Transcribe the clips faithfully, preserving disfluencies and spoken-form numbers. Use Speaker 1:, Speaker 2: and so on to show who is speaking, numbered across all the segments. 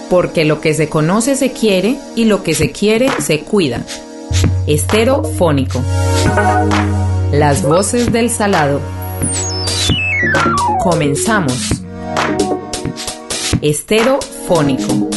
Speaker 1: Porque lo que se conoce se quiere y lo que se quiere se cuida. Esterofónico. Las voces del salado. Comenzamos. Esterofónico.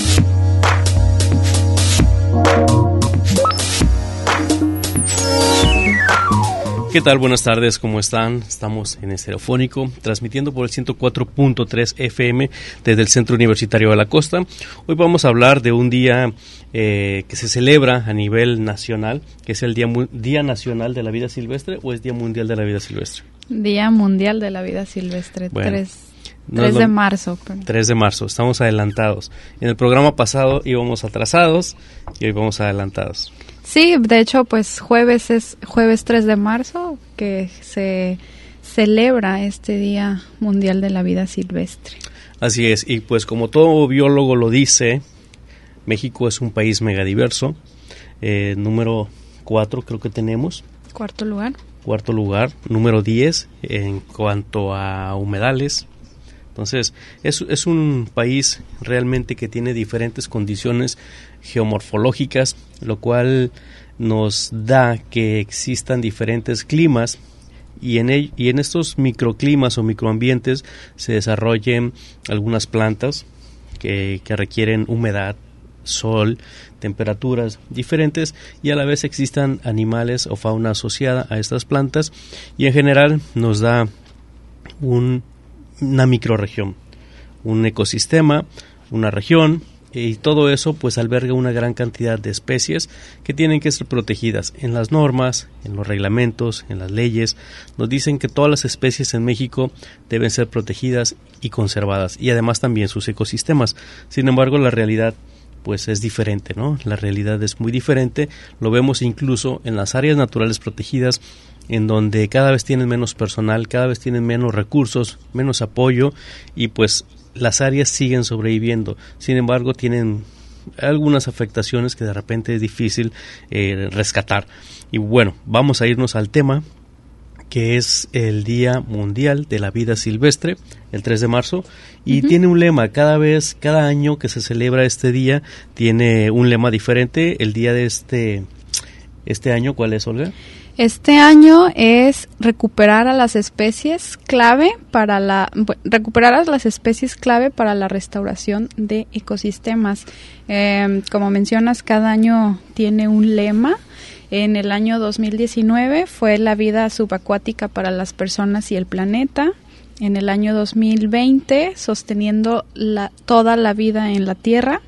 Speaker 2: ¿Qué tal? Buenas tardes, ¿cómo están? Estamos en Esterofónico, transmitiendo por el ciento cuatro punto tres F M desde el Centro Universitario de la Costa. Hoy vamos a hablar de un día eh, que se celebra a nivel nacional, que es el Día, Día Nacional de la Vida Silvestre, ¿o es Día Mundial de la Vida Silvestre?
Speaker 3: Día Mundial de la Vida Silvestre,
Speaker 2: bueno,
Speaker 3: tres,
Speaker 2: no
Speaker 3: tres
Speaker 2: lo,
Speaker 3: de marzo. Pero.
Speaker 2: tres de marzo, estamos adelantados. En el programa pasado íbamos atrasados y hoy vamos adelantados.
Speaker 3: Sí, de hecho, pues jueves es jueves tres de marzo que se celebra este Día Mundial de la Vida Silvestre.
Speaker 2: Así es, y pues como todo biólogo lo dice, México es un país megadiverso. Eh, número cuatro creo que tenemos.
Speaker 3: Cuarto lugar.
Speaker 2: Cuarto lugar. Número diez en cuanto a humedales. Entonces, es, es un país realmente que tiene diferentes condiciones geomorfológicas, lo cual nos da que existan diferentes climas y en, el, y en estos microclimas o microambientes se desarrollen algunas plantas que, que requieren humedad, sol, temperaturas diferentes y a la vez existan animales o fauna asociada a estas plantas y en general nos da un una microrregión, un ecosistema, una región, y todo eso pues alberga una gran cantidad de especies que tienen que ser protegidas. En las normas, en los reglamentos, en las leyes, nos dicen que todas las especies en México deben ser protegidas y conservadas, y además también sus ecosistemas. Sin embargo, la realidad pues es diferente, ¿no? La realidad es muy diferente, lo vemos incluso en las áreas naturales protegidas, en donde cada vez tienen menos personal, cada vez tienen menos recursos, menos apoyo y pues las áreas siguen sobreviviendo. Sin embargo, tienen algunas afectaciones que de repente es difícil eh, rescatar. Y bueno, vamos a irnos al tema que es el Día Mundial de la Vida Silvestre, el tres de marzo, y uh-huh. tiene un lema. Cada vez, cada año que se celebra este día, tiene un lema diferente. El día de este, este año, ¿cuál es, Olga?
Speaker 3: Este año es recuperar a las especies clave para la recuperar a las especies clave para la restauración de ecosistemas. Eh, como mencionas, cada año tiene un lema. En el año dos mil diecinueve fue la vida subacuática para las personas y el planeta. En el año dos mil veinte, sosteniendo la, toda la vida en la Tierra.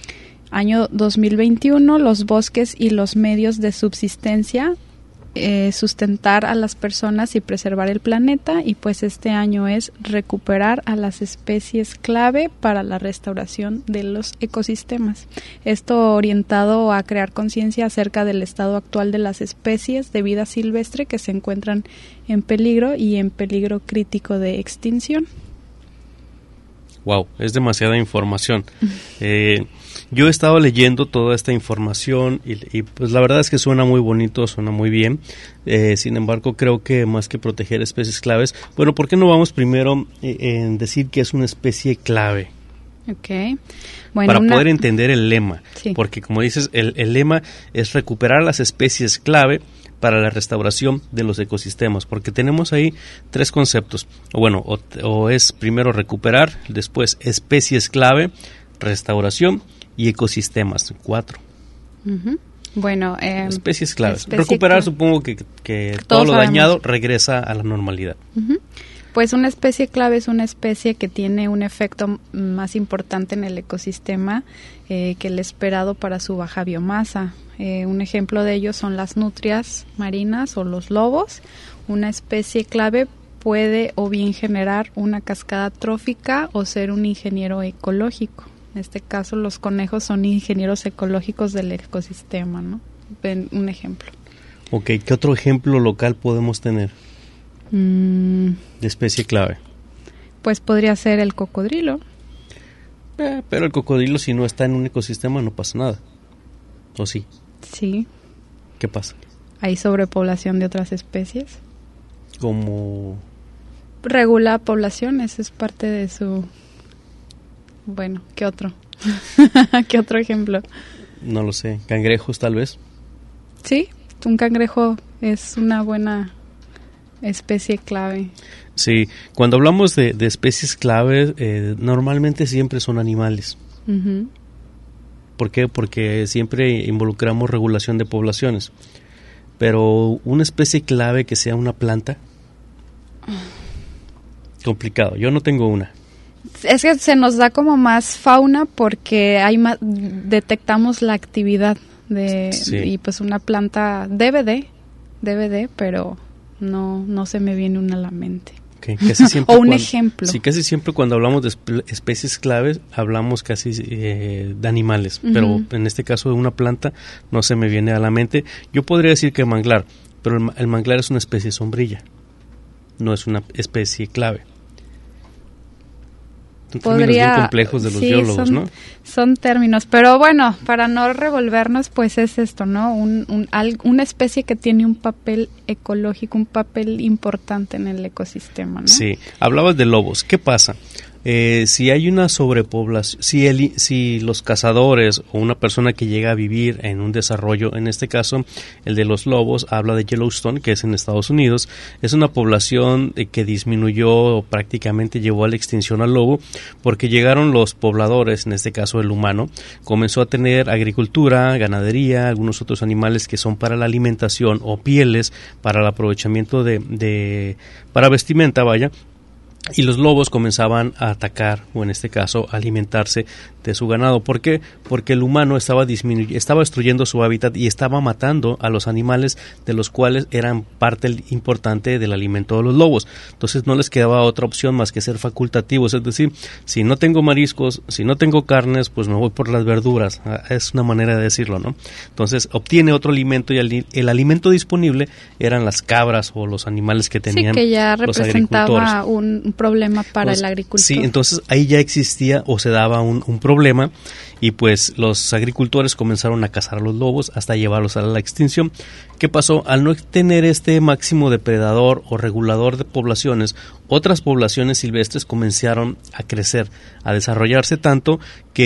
Speaker 3: Año dos mil veintiuno, los bosques y los medios de subsistencia. Eh, sustentar a las personas y preservar el planeta, y pues este año es recuperar a las especies clave para la restauración de los ecosistemas. Esto orientado a crear conciencia acerca del estado actual de las especies de vida silvestre que se encuentran en peligro y en peligro crítico de extinción.
Speaker 2: Wow, es demasiada información. Eh, yo he estado leyendo toda esta información y, y pues la verdad es que suena muy bonito, suena muy bien. Eh, sin embargo, creo que más que proteger especies claves, bueno, ¿por qué no vamos primero eh, en decir que es una especie clave?
Speaker 3: Okay. Bueno,
Speaker 2: para
Speaker 3: una...
Speaker 2: poder entender el lema,
Speaker 3: sí. Porque
Speaker 2: como dices, el, el lema es recuperar las especies clave para la restauración de los ecosistemas, porque tenemos ahí tres conceptos, o bueno, o, o es primero recuperar, después especies clave, restauración y ecosistemas, cuatro.
Speaker 3: Uh-huh. Bueno, eh,
Speaker 2: especies claves.
Speaker 3: Especie
Speaker 2: Recuperar
Speaker 3: cl-
Speaker 2: supongo que, que
Speaker 3: todo
Speaker 2: lo
Speaker 3: sabemos.
Speaker 2: dañado regresa a la normalidad.
Speaker 3: Uh-huh. Pues una especie clave es una especie que tiene un efecto más importante en el ecosistema eh, que el esperado para su baja biomasa. Eh, un ejemplo de ello son las nutrias marinas o los lobos. Una especie clave puede o bien generar una cascada trófica o ser un ingeniero ecológico. En este caso, los conejos son ingenieros ecológicos del ecosistema, ¿no? Ven un ejemplo.
Speaker 2: Ok, ¿qué otro ejemplo local podemos tener?
Speaker 3: Mm,
Speaker 2: de especie clave.
Speaker 3: Pues podría ser el cocodrilo.
Speaker 2: Eh, pero el cocodrilo, si no está en un ecosistema, no pasa nada. ¿O sí?
Speaker 3: Sí.
Speaker 2: ¿Qué pasa?
Speaker 3: Hay sobrepoblación de otras especies.
Speaker 2: Como...
Speaker 3: regula poblaciones, es parte de su... Bueno, ¿qué otro? ¿Qué otro ejemplo?
Speaker 2: No lo sé, cangrejos tal vez.
Speaker 3: Sí, un cangrejo es una buena especie clave.
Speaker 2: Sí, cuando hablamos de, de especies clave, eh, normalmente siempre son animales.
Speaker 3: Uh-huh.
Speaker 2: ¿Por qué? Porque siempre involucramos regulación de poblaciones. Pero una especie clave que sea una planta, complicado. Yo no tengo una.
Speaker 3: Es que se nos da como más fauna porque hay más, detectamos la actividad de
Speaker 2: Sí.
Speaker 3: y pues una planta debe de, debe de, pero no no se me viene una a la mente.
Speaker 2: Okay, casi siempre
Speaker 3: o un
Speaker 2: cuando,
Speaker 3: ejemplo.
Speaker 2: Sí, casi siempre cuando hablamos de espe- especies claves hablamos casi eh, de animales,
Speaker 3: Uh-huh.
Speaker 2: pero en este caso de una planta no se me viene a la mente. Yo podría decir que manglar, pero el, el manglar es una especie sombrilla, no es una especie clave. Son términos
Speaker 3: Podría,
Speaker 2: bien complejos de los
Speaker 3: sí,
Speaker 2: biólogos,
Speaker 3: son,
Speaker 2: ¿no?
Speaker 3: Son términos, pero bueno, para no revolvernos, pues es esto, ¿no? Un, un, al, una especie que tiene un papel ecológico, un papel importante en el ecosistema, ¿no?
Speaker 2: Sí, hablabas de lobos. ¿Qué pasa? Eh, si hay una sobrepoblación, si, el, si los cazadores o una persona que llega a vivir en un desarrollo, en este caso el de los lobos, habla de Yellowstone, que es en Estados Unidos, es una población eh, que disminuyó, prácticamente llevó a la extinción al lobo, porque llegaron los pobladores, en este caso el humano, comenzó a tener agricultura, ganadería, algunos otros animales que son para la alimentación o pieles, para el aprovechamiento de, de para vestimenta, vaya. Y los lobos comenzaban a atacar, o en este caso, a alimentarse de su ganado. ¿Por qué? Porque el humano estaba disminuyendo, estaba destruyendo su hábitat y estaba matando a los animales de los cuales eran parte importante del alimento de los lobos. Entonces no les quedaba otra opción más que ser facultativos. Es decir, si no tengo mariscos, si no tengo carnes, pues me voy por las verduras. Es una manera de decirlo, ¿no? Entonces obtiene otro alimento y el, el alimento disponible eran las cabras o los animales que tenían
Speaker 3: sí, que ya
Speaker 2: los
Speaker 3: representaba un problema para
Speaker 2: pues,
Speaker 3: el agricultor.
Speaker 2: Sí, entonces ahí ya existía o se daba un, un problema y pues los agricultores comenzaron a cazar a los lobos hasta llevarlos a la extinción. ¿Qué pasó? Al no tener este máximo depredador o regulador de poblaciones, otras poblaciones silvestres comenzaron a crecer, a desarrollarse tanto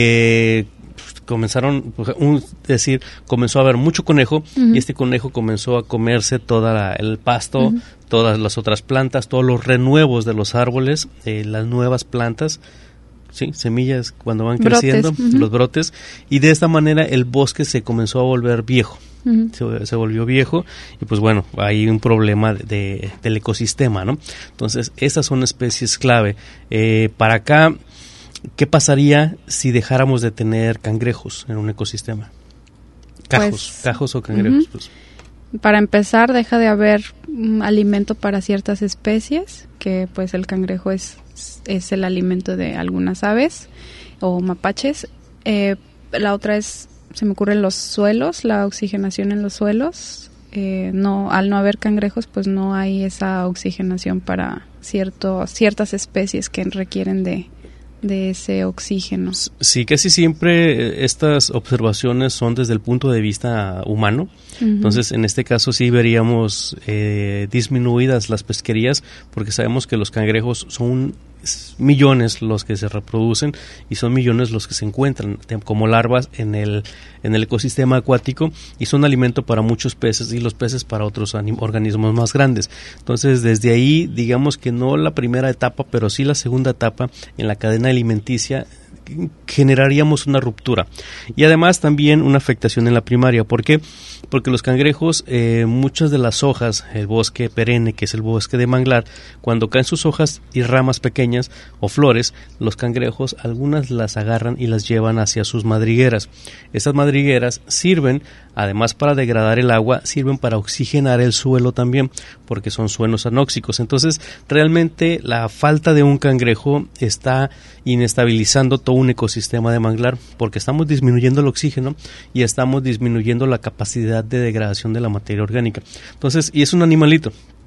Speaker 2: que comenzaron, un, decir, comenzó a haber mucho conejo uh-huh. y este conejo comenzó a comerse todo el pasto, uh-huh. todas las otras plantas, todos los renuevos de los árboles, eh, las nuevas plantas, sí, semillas cuando van
Speaker 3: brotes,
Speaker 2: creciendo,
Speaker 3: uh-huh.
Speaker 2: los brotes, y de esta manera el bosque se comenzó a volver viejo. Uh-huh. Se, se volvió viejo y pues bueno, hay un problema de, de, del ecosistema, ¿no? Entonces, esas son especies clave. Eh, para acá, ¿qué pasaría si dejáramos de tener cangrejos en un ecosistema? Cajos, pues, cajos o cangrejos. Uh-huh. Pues.
Speaker 3: Para empezar, deja de haber um, alimento para ciertas especies, que pues el cangrejo es, es el alimento de algunas aves o mapaches. Eh, la otra es, se me ocurren los suelos, la oxigenación en los suelos. Eh, no, al no haber cangrejos, pues no hay esa oxigenación para cierto, ciertas especies que requieren de de ese oxígeno.
Speaker 2: Sí, casi siempre estas observaciones son desde el punto de vista humano. Uh-huh. Entonces, en este caso sí veríamos eh, disminuidas las pesquerías, porque sabemos que los cangrejos son millones los que se reproducen y son millones los que se encuentran como larvas en el en el ecosistema acuático y son alimento para muchos peces y los peces para otros anim- organismos más grandes. Entonces, desde ahí, digamos que no la primera etapa, pero sí la segunda etapa en la cadena alimenticia, generaríamos una ruptura y además también una afectación en la primaria. ¿Por qué? Porque los cangrejos, eh, muchas de las hojas, el bosque perenne, que es el bosque de manglar, cuando caen sus hojas y ramas pequeñas o flores, los cangrejos algunas las agarran y las llevan hacia sus madrigueras. Estas madrigueras sirven, además para degradar el agua, sirven para oxigenar el suelo también, porque son suelos anóxicos. Entonces, realmente la falta de un cangrejo está inestabilizando todo un ecosistema de manglar, porque estamos disminuyendo el oxígeno y estamos disminuyendo la capacidad de degradación de la materia orgánica. Entonces, y es un animalito.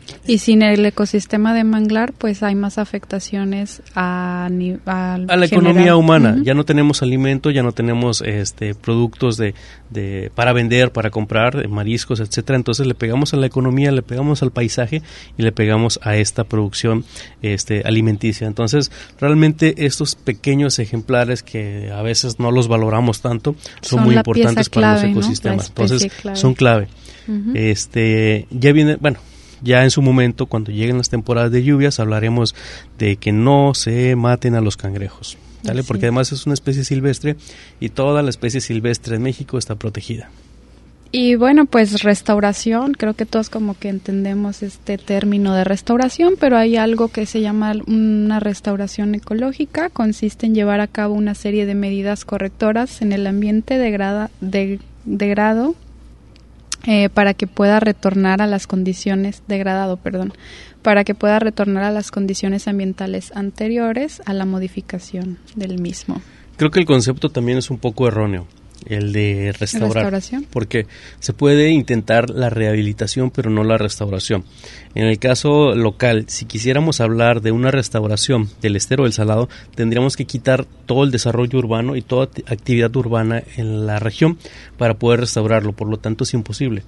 Speaker 3: Y sin el ecosistema de manglar, pues hay más afectaciones a, a,
Speaker 2: a la economía humana. Uh-huh. Ya no tenemos alimento, ya no tenemos este productos de, de para vender, para comprar, mariscos, etcétera. Entonces le pegamos a la economía, le pegamos al paisaje y le pegamos a esta producción este alimenticia. Entonces, realmente estos pequeños ejemplares que a veces no los valoramos tanto son, son muy importantes para clave, los ecosistemas. ¿No? Entonces, clave. son clave. Uh-huh. Este, ya viene, bueno, ya en su momento, cuando lleguen las temporadas de lluvias, hablaremos de que no se maten a los cangrejos, ¿vale? Porque además es una especie silvestre y toda la especie silvestre en México está protegida.
Speaker 3: Y bueno, pues restauración, creo que todos como que entendemos este término de restauración, pero hay algo que se llama una restauración ecológica, consiste en llevar a cabo una serie de medidas correctoras en el ambiente degrada, de, degrado, Eh, para que pueda retornar a las condiciones degradado, perdón, para que pueda retornar a las condiciones ambientales anteriores a la modificación del mismo.
Speaker 2: Creo que el concepto también es un poco erróneo, el de restaurar,
Speaker 3: ¿Restauración?
Speaker 2: Porque se puede intentar la rehabilitación, pero no la restauración. En el caso local, si quisiéramos hablar de una restauración del estero del Salado, tendríamos que quitar todo el desarrollo urbano y toda actividad urbana en la región para poder restaurarlo, por lo tanto es imposible.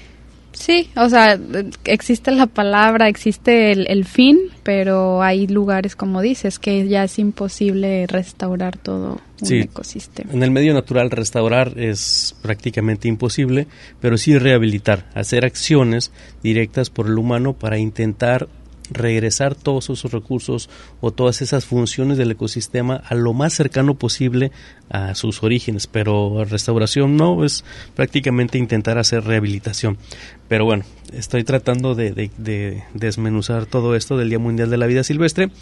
Speaker 3: Sí, o sea, existe la palabra, existe el, el fin, pero hay lugares, como dices, que ya es imposible restaurar todo un sí, ecosistema.
Speaker 2: En el medio natural restaurar es prácticamente imposible, pero sí rehabilitar, hacer acciones directas por el humano para intentar regresar todos esos recursos o todas esas funciones del ecosistema a lo más cercano posible a sus orígenes, pero restauración no, es prácticamente intentar hacer rehabilitación. Pero bueno, estoy tratando de, de, de desmenuzar todo esto del Día Mundial de la Vida Silvestre,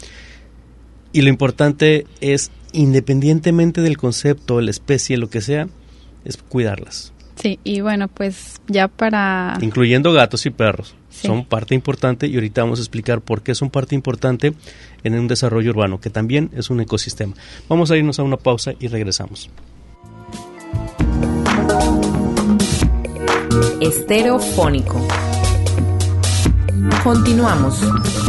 Speaker 2: y lo importante es, independientemente del concepto, la especie, lo que sea, es cuidarlas.
Speaker 3: Sí, y bueno, pues ya para...
Speaker 2: Incluyendo gatos y perros. Sí. Son parte importante, y ahorita vamos a explicar por qué son parte importante en un desarrollo urbano, que también es un ecosistema. Vamos a irnos a una pausa y regresamos.
Speaker 1: Estereofónico. Continuamos.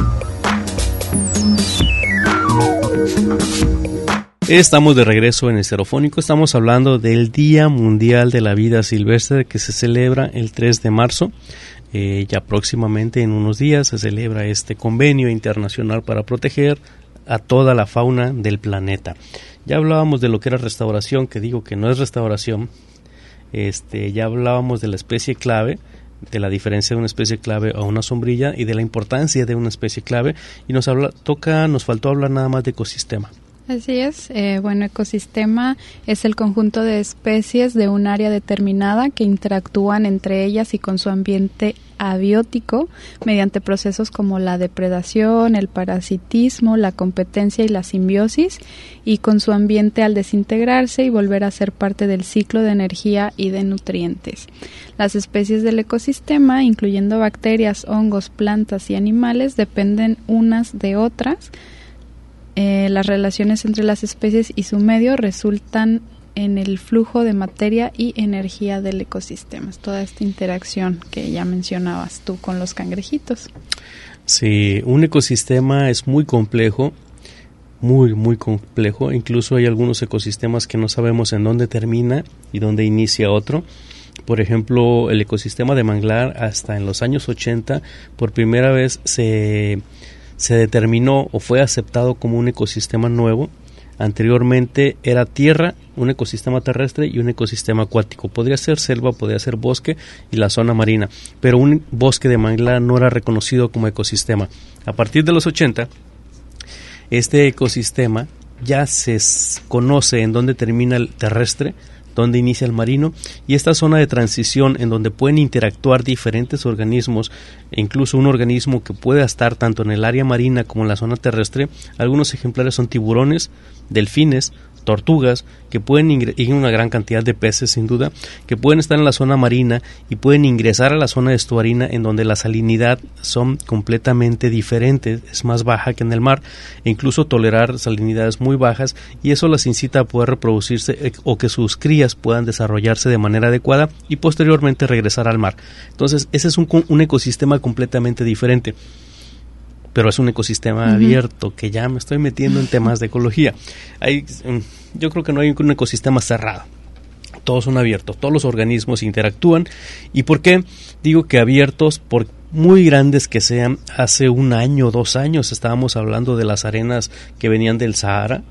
Speaker 2: Estamos de regreso en Estereofónico. Estamos hablando del Día Mundial de la Vida Silvestre, que se celebra el tres de marzo. Eh, ya próximamente, en unos días, se celebra este convenio internacional para proteger a toda la fauna del planeta. Ya hablábamos de lo que era restauración, que digo que no es restauración. Este, ya hablábamos de la especie clave, de la diferencia de una especie clave a una sombrilla y de la importancia de una especie clave. Y nos habla, toca, nos faltó hablar nada más de ecosistema.
Speaker 3: Así es, eh, bueno, ecosistema es el conjunto de especies de un área determinada que interactúan entre ellas y con su ambiente abiótico mediante procesos como la depredación, el parasitismo, la competencia y la simbiosis, y con su ambiente al desintegrarse y volver a ser parte del ciclo de energía y de nutrientes. Las especies del ecosistema, incluyendo bacterias, hongos, plantas y animales, dependen unas de otras. Eh, las relaciones entre las especies y su medio resultan en el flujo de materia y energía del ecosistema. Es toda esta interacción que ya mencionabas tú con los cangrejitos.
Speaker 2: Sí, un ecosistema es muy complejo, muy, muy complejo. Incluso hay algunos ecosistemas que no sabemos en dónde termina y dónde inicia otro. Por ejemplo, el ecosistema de manglar, hasta en los años ochenta, por primera vez se... se determinó o fue aceptado como un ecosistema nuevo. Anteriormente era tierra, un ecosistema terrestre y un ecosistema acuático. Podría ser selva, podría ser bosque y la zona marina, pero un bosque de manglar no era reconocido como ecosistema. A partir de los ochenta, este ecosistema ya se conoce en dónde termina el terrestre, donde inicia el marino, y esta zona de transición en donde pueden interactuar diferentes organismos, e incluso un organismo que pueda estar tanto en el área marina como en la zona terrestre. Algunos ejemplares son tiburones, delfines, tortugas, que pueden ingresar, y una gran cantidad de peces sin duda, que pueden estar en la zona marina y pueden ingresar a la zona estuarina, en donde la salinidad son completamente diferentes, es más baja que en el mar, e incluso tolerar salinidades muy bajas, y eso las incita a poder reproducirse eh, o que sus crías puedan desarrollarse de manera adecuada y posteriormente regresar al mar. Entonces ese es un, un ecosistema completamente diferente, pero es un ecosistema uh-huh. abierto, que ya me estoy metiendo en temas de ecología. Hay, yo creo que no hay un ecosistema cerrado, todos son abiertos, todos los organismos interactúan. ¿Y por qué digo que abiertos? Por muy grandes que sean. Hace un año, dos años estábamos hablando de las arenas que venían del Sahara.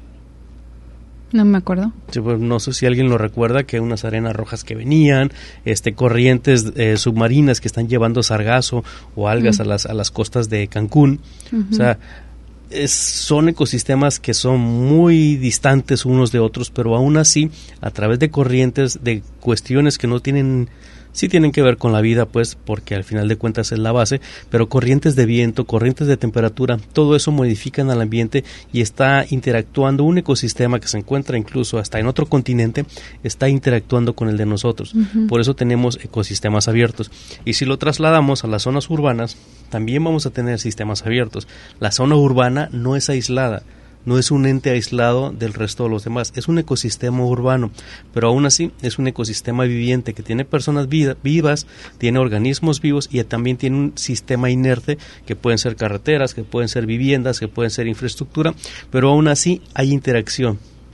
Speaker 3: No me acuerdo.
Speaker 2: Sí, pues, no sé si alguien lo recuerda, que unas arenas rojas que venían, este, corrientes eh, submarinas que están llevando sargazo o algas uh-huh. a las a las costas de Cancún. Uh-huh. O sea, es, son ecosistemas que son muy distantes unos de otros, pero aún así, a través de corrientes, de cuestiones que no tienen, sí tienen que ver con la vida, pues, porque al final de cuentas es la base, pero corrientes de viento, corrientes de temperatura, todo eso modifican al ambiente y está interactuando. Un ecosistema que se encuentra incluso hasta en otro continente está interactuando con el de nosotros. Uh-huh. Por eso tenemos ecosistemas abiertos. Y si lo trasladamos a las zonas urbanas, también vamos a tener sistemas abiertos. La zona urbana no es aislada, no es un ente aislado del resto de los demás, es un ecosistema urbano, pero aún así es un ecosistema viviente que tiene personas vida, vivas, tiene organismos vivos y también tiene un sistema inerte que pueden ser carreteras, que pueden ser viviendas, que pueden ser infraestructura, pero aún así hay interacción.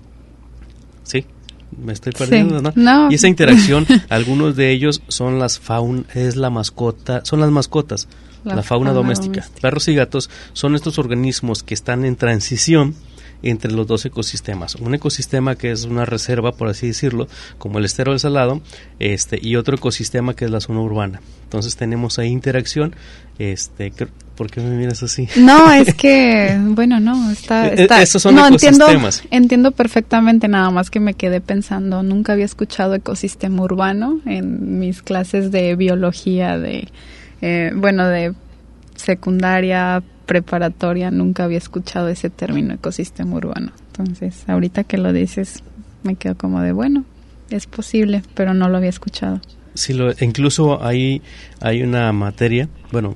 Speaker 2: ¿Sí? Me estoy perdiendo, sí. ¿no?
Speaker 3: No.
Speaker 2: Y esa interacción, algunos de ellos son las faun, es la mascota, son las mascotas. La, la fauna, fauna doméstica. doméstica. Perros y gatos son estos organismos que están en transición entre los dos ecosistemas. Un ecosistema que es una reserva, por así decirlo, como el estero del Salado, este, y otro ecosistema que es la zona urbana. Entonces tenemos ahí interacción. Este, ¿por qué me miras así?
Speaker 3: No, es que, bueno, no, está... está
Speaker 2: Esos son
Speaker 3: no,
Speaker 2: ecosistemas.
Speaker 3: Entiendo, entiendo perfectamente, nada más que me quedé pensando, nunca había escuchado ecosistema urbano en mis clases de biología, de... Eh, bueno, de secundaria, preparatoria, nunca había escuchado ese término ecosistema urbano. Entonces, ahorita que lo dices, me quedo como de, bueno, es posible, pero no lo había escuchado.
Speaker 2: Sí, lo, incluso hay, hay una materia, bueno,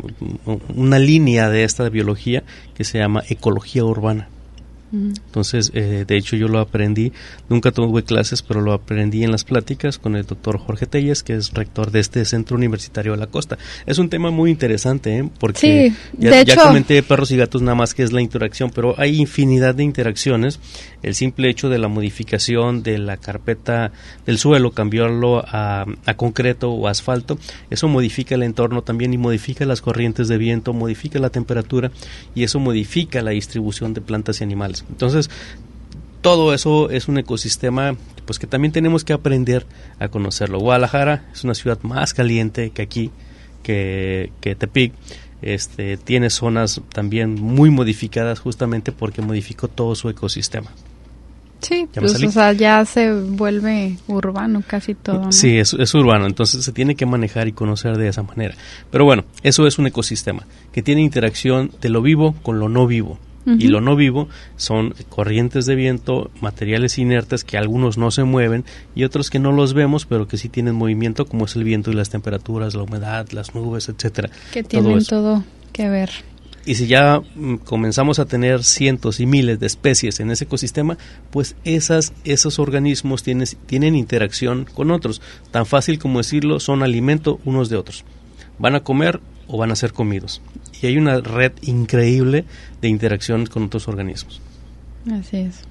Speaker 2: una línea de esta biología que se llama ecología urbana. Entonces, eh, de hecho yo lo aprendí, nunca tuve clases, pero lo aprendí en las pláticas con el doctor Jorge Telles, que es rector de este Centro Universitario de la Costa. Es un tema muy interesante, ¿eh? Porque
Speaker 3: sí,
Speaker 2: ya,
Speaker 3: de
Speaker 2: ya
Speaker 3: hecho,
Speaker 2: comenté perros y gatos nada más que es la interacción, pero hay infinidad de interacciones. El simple hecho de la modificación de la carpeta del suelo, cambiarlo a, a concreto o asfalto, eso modifica el entorno también y modifica las corrientes de viento, modifica la temperatura y eso modifica la distribución de plantas y animales. Entonces, todo eso es un ecosistema pues que también tenemos que aprender a conocerlo. Guadalajara es una ciudad más caliente que aquí, que, que Tepic. Este, tiene zonas también muy modificadas justamente porque modificó todo su ecosistema.
Speaker 3: Sí, pues, o sea, ya se vuelve urbano casi todo, ¿no?
Speaker 2: Sí, es, es urbano, entonces se tiene que manejar y conocer de esa manera. Pero bueno, eso es un ecosistema que tiene interacción de lo vivo con lo no vivo. Uh-huh. Y lo no vivo son corrientes de viento, materiales inertes que algunos no se mueven y otros que no los vemos, pero que sí tienen movimiento, como es el viento y las temperaturas, la humedad, las nubes, etcétera.
Speaker 3: Que tienen todo, todo que ver.
Speaker 2: Y si ya mm, comenzamos a tener cientos y miles de especies en ese ecosistema, pues esas, esos organismos tienen, tienen interacción con otros. Tan fácil como decirlo, son alimento unos de otros. Van a comer o van a ser comidos. Y hay una red increíble de interacción con otros organismos.
Speaker 3: Así es.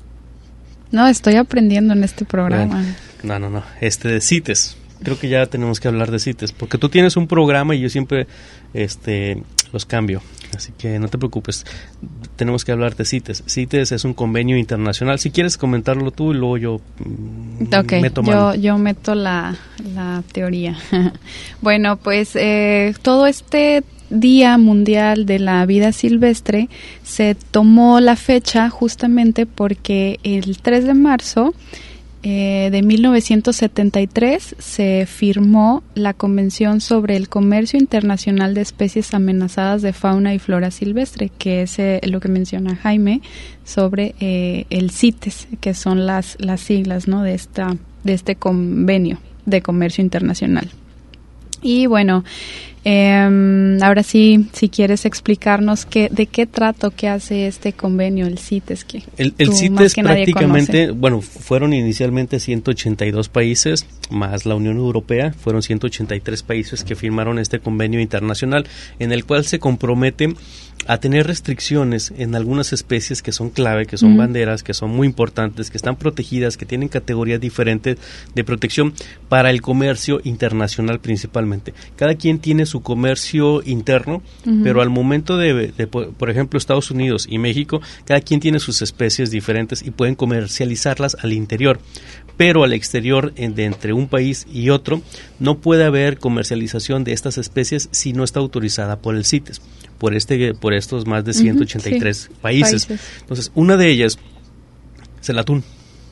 Speaker 3: No, estoy aprendiendo en este programa.
Speaker 2: Bueno, no, no, no. Este de CITES. Creo que ya tenemos que hablar de CITES, porque tú tienes un programa y yo siempre este, los cambio. Así que no te preocupes. Tenemos que hablar de CITES. CITES es un convenio internacional. Si quieres comentarlo tú y luego yo
Speaker 3: okay,
Speaker 2: meto
Speaker 3: mano. Yo, yo meto la, la teoría. Bueno, pues eh, todo este Día Mundial de la Vida Silvestre se tomó la fecha justamente porque el tres de marzo eh, de mil novecientos setenta y tres se firmó la Convención sobre el Comercio Internacional de Especies Amenazadas de Fauna y Flora Silvestre, que es eh, lo que menciona Jaime sobre eh, el CITES, que son las, las siglas, ¿no?, de, esta, de este convenio de comercio internacional. Y bueno, eh, ahora sí, si quieres explicarnos qué, de qué trato que hace este convenio, el CITES. Que
Speaker 2: el el CITES prácticamente, bueno, fueron inicialmente ciento ochenta y dos países, más la Unión Europea, fueron ciento ochenta y tres países que firmaron este convenio internacional, en el cual se compromete a tener restricciones en algunas especies que son clave, que son uh-huh. banderas, que son muy importantes, que están protegidas, que tienen categorías diferentes de protección para el comercio internacional principalmente. Cada quien tiene su comercio interno, uh-huh. pero al momento de, de, por ejemplo, Estados Unidos y México, cada quien tiene sus especies diferentes y pueden comercializarlas al interior. Pero al exterior, de entre un país y otro, no puede haber comercialización de estas especies si no está autorizada por el CITES, por este por estos más de ciento ochenta y tres uh-huh, sí, países. países. Entonces, una de ellas es el atún.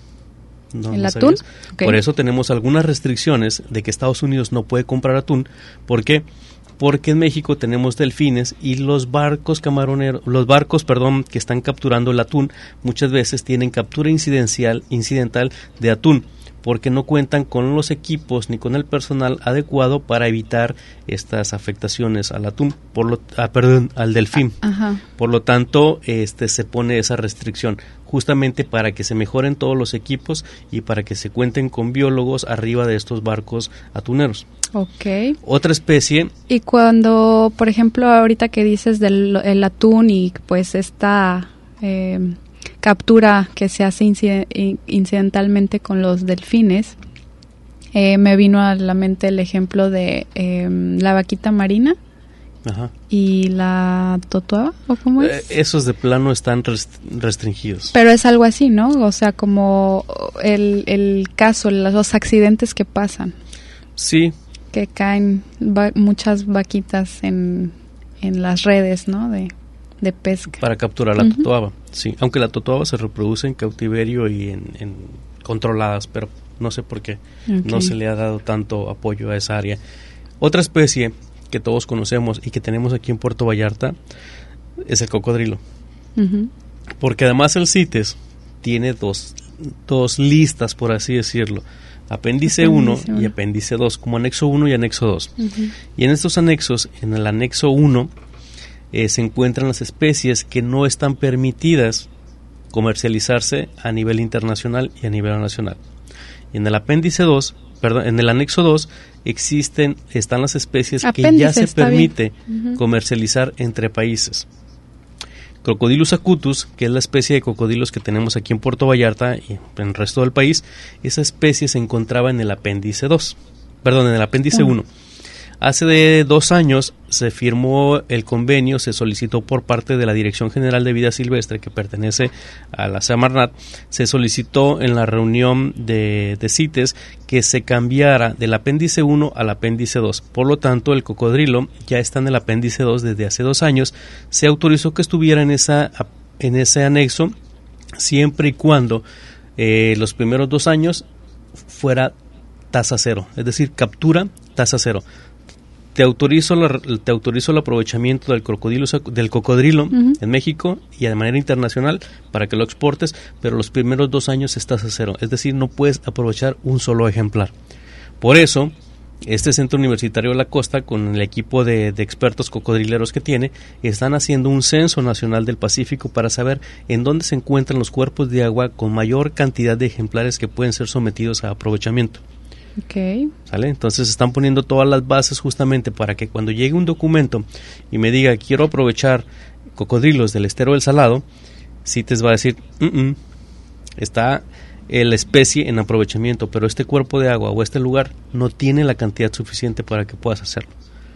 Speaker 2: ¿No,
Speaker 3: ¿El
Speaker 2: no
Speaker 3: atún?
Speaker 2: Okay. Por eso tenemos algunas restricciones de que Estados Unidos no puede comprar atún. ¿Por qué? Porque en México tenemos delfines y los barcos camaroneros, los barcos, perdón, que están capturando el atún, muchas veces tienen captura incidencial, incidental de atún, porque no cuentan con los equipos ni con el personal adecuado para evitar estas afectaciones al atún, por lo, ah, perdón, al delfín.
Speaker 3: Ajá.
Speaker 2: Por lo tanto, este se pone esa restricción, justamente para que se mejoren todos los equipos y para que se cuenten con biólogos arriba de estos barcos atuneros.
Speaker 3: Okay.
Speaker 2: Otra especie.
Speaker 3: Y cuando, por ejemplo, ahorita que dices del el atún y pues esta eh, captura que se hace incid- incidentalmente con los delfines, eh, me vino a la mente el ejemplo de eh, la vaquita marina.
Speaker 2: Ajá.
Speaker 3: ¿Y la totoaba? ¿O cómo es?
Speaker 2: Eh, esos de plano están rest- restringidos.
Speaker 3: Pero es algo así, ¿no? O sea, como el, el caso, los accidentes que pasan.
Speaker 2: Sí.
Speaker 3: Que caen va- muchas vaquitas en, en las redes, ¿no? De, de pesca.
Speaker 2: Para capturar la
Speaker 3: uh-huh.
Speaker 2: totoaba, sí. Aunque la totoaba se reproduce en cautiverio y en, en controladas, pero no sé por qué okay. no se le ha dado tanto apoyo a esa área. Otra especie que todos conocemos y que tenemos aquí en Puerto Vallarta es el cocodrilo. Uh-huh. Porque además el CITES tiene dos, dos listas, por así decirlo. Apéndice uno y apéndice dos, como anexo uno y anexo dos. Uh-huh. Y en estos anexos, en el anexo uno, eh, se encuentran las especies que no están permitidas comercializarse a nivel internacional y a nivel nacional. Y en el apéndice dos, perdón, en el anexo dos existen, están las especies apéndice, que ya se permite uh-huh. comercializar entre países. Crocodylus acutus, que es la especie de cocodrilos que tenemos aquí en Puerto Vallarta y en el resto del país, esa especie se encontraba en el apéndice dos, perdón, en el apéndice uno. Hace de dos años se firmó el convenio, se solicitó por parte de la Dirección General de Vida Silvestre, que pertenece a la Semarnat, se solicitó en la reunión de, de CITES que se cambiara del apéndice uno al apéndice dos. Por lo tanto, el cocodrilo ya está en el apéndice dos desde hace dos años. Se autorizó que estuviera en, esa, en ese anexo siempre y cuando eh, los primeros dos años fuera tasa cero, es decir, captura tasa cero. Te autorizo, la, te autorizo el aprovechamiento del crocodilo, del cocodrilo uh-huh. en México y de manera internacional para que lo exportes, pero los primeros dos años estás a cero, es decir, no puedes aprovechar un solo ejemplar. Por eso, este Centro Universitario de la Costa, con el equipo de, de expertos cocodrileros que tiene, están haciendo un censo nacional del Pacífico para saber en dónde se encuentran los cuerpos de agua con mayor cantidad de ejemplares que pueden ser sometidos a aprovechamiento.
Speaker 3: Okay.
Speaker 2: ¿Sale? Entonces están poniendo todas las bases justamente para que cuando llegue un documento y me diga quiero aprovechar cocodrilos del estero del Salado, CITES va a decir uh-uh, está la especie en aprovechamiento, pero este cuerpo de agua o este lugar no tiene la cantidad suficiente para que puedas hacerlo.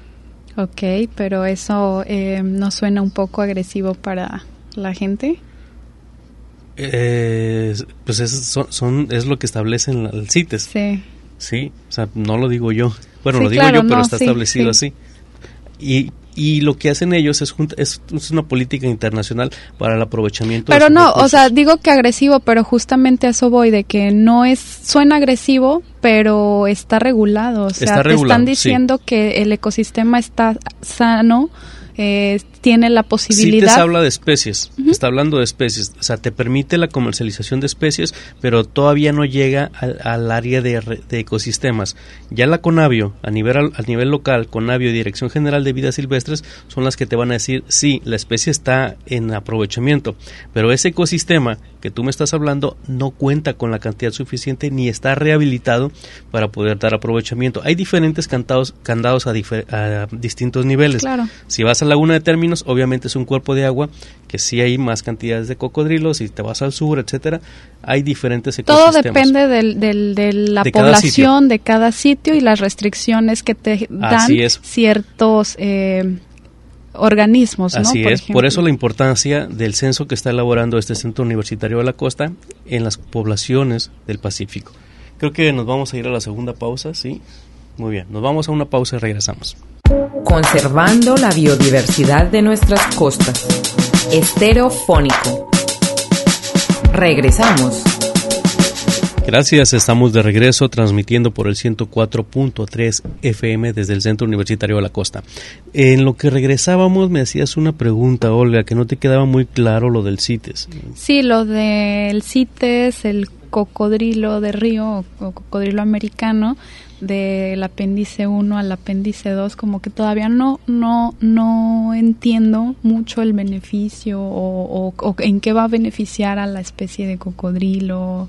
Speaker 3: Ok, pero eso eh, ¿no suena un poco agresivo para la gente?
Speaker 2: Eh, pues es, son, son, es lo que establece el CITES.
Speaker 3: Sí.
Speaker 2: Sí, o sea, no lo digo yo. Bueno,
Speaker 3: sí,
Speaker 2: lo digo
Speaker 3: claro,
Speaker 2: yo, pero
Speaker 3: no,
Speaker 2: está
Speaker 3: sí,
Speaker 2: establecido
Speaker 3: sí.
Speaker 2: así. Y y lo que hacen ellos es, es, es una política internacional para el aprovechamiento.
Speaker 3: Pero
Speaker 2: de
Speaker 3: no,
Speaker 2: recursos.
Speaker 3: O sea, digo que agresivo, pero justamente a eso voy, de que no es, suena agresivo, pero está regulado. O sea,
Speaker 2: está
Speaker 3: te
Speaker 2: regulado,
Speaker 3: están diciendo
Speaker 2: sí.
Speaker 3: que el ecosistema está sano, eh, tiene la posibilidad.
Speaker 2: CITES habla de especies, uh-huh. está hablando de especies, o sea, te permite la comercialización de especies, pero todavía no llega al, al área de, de ecosistemas. Ya la CONAVIO, a nivel, a nivel local, CONAVIO y Dirección General de Vida Silvestres, son las que te van a decir, sí, la especie está en aprovechamiento, pero ese ecosistema que tú me estás hablando no cuenta con la cantidad suficiente ni está rehabilitado para poder dar aprovechamiento. Hay diferentes candados, candados a, difer, a distintos niveles.
Speaker 3: Claro.
Speaker 2: Si vas a Laguna de Términos, obviamente es un cuerpo de agua que sí hay más cantidades de cocodrilos. Si te vas al sur, etcétera, hay diferentes ecosistemas.
Speaker 3: Todo depende del, del, de la
Speaker 2: de
Speaker 3: población cada de cada sitio y las restricciones que te dan ciertos eh, organismos, ¿no?
Speaker 2: Así
Speaker 3: por
Speaker 2: es,
Speaker 3: ejemplo.
Speaker 2: Por eso la importancia del censo que está elaborando este Centro Universitario de la Costa en las poblaciones del Pacífico. Creo que nos vamos a ir a la segunda pausa, ¿sí? Muy bien, nos vamos a una pausa y regresamos.
Speaker 1: Conservando la biodiversidad de nuestras costas. Estereofónico. Regresamos.
Speaker 2: Gracias, estamos de regreso transmitiendo por el ciento cuatro punto tres F M desde el Centro Universitario de la Costa. En lo que regresábamos me hacías una pregunta, Olga, que no te quedaba muy claro lo del CITES.
Speaker 3: Sí, lo del CITES, el cocodrilo de río o cocodrilo americano, del apéndice uno al apéndice dos, como que todavía no no no entiendo mucho el beneficio o, o, o en qué va a beneficiar a la especie de cocodrilo.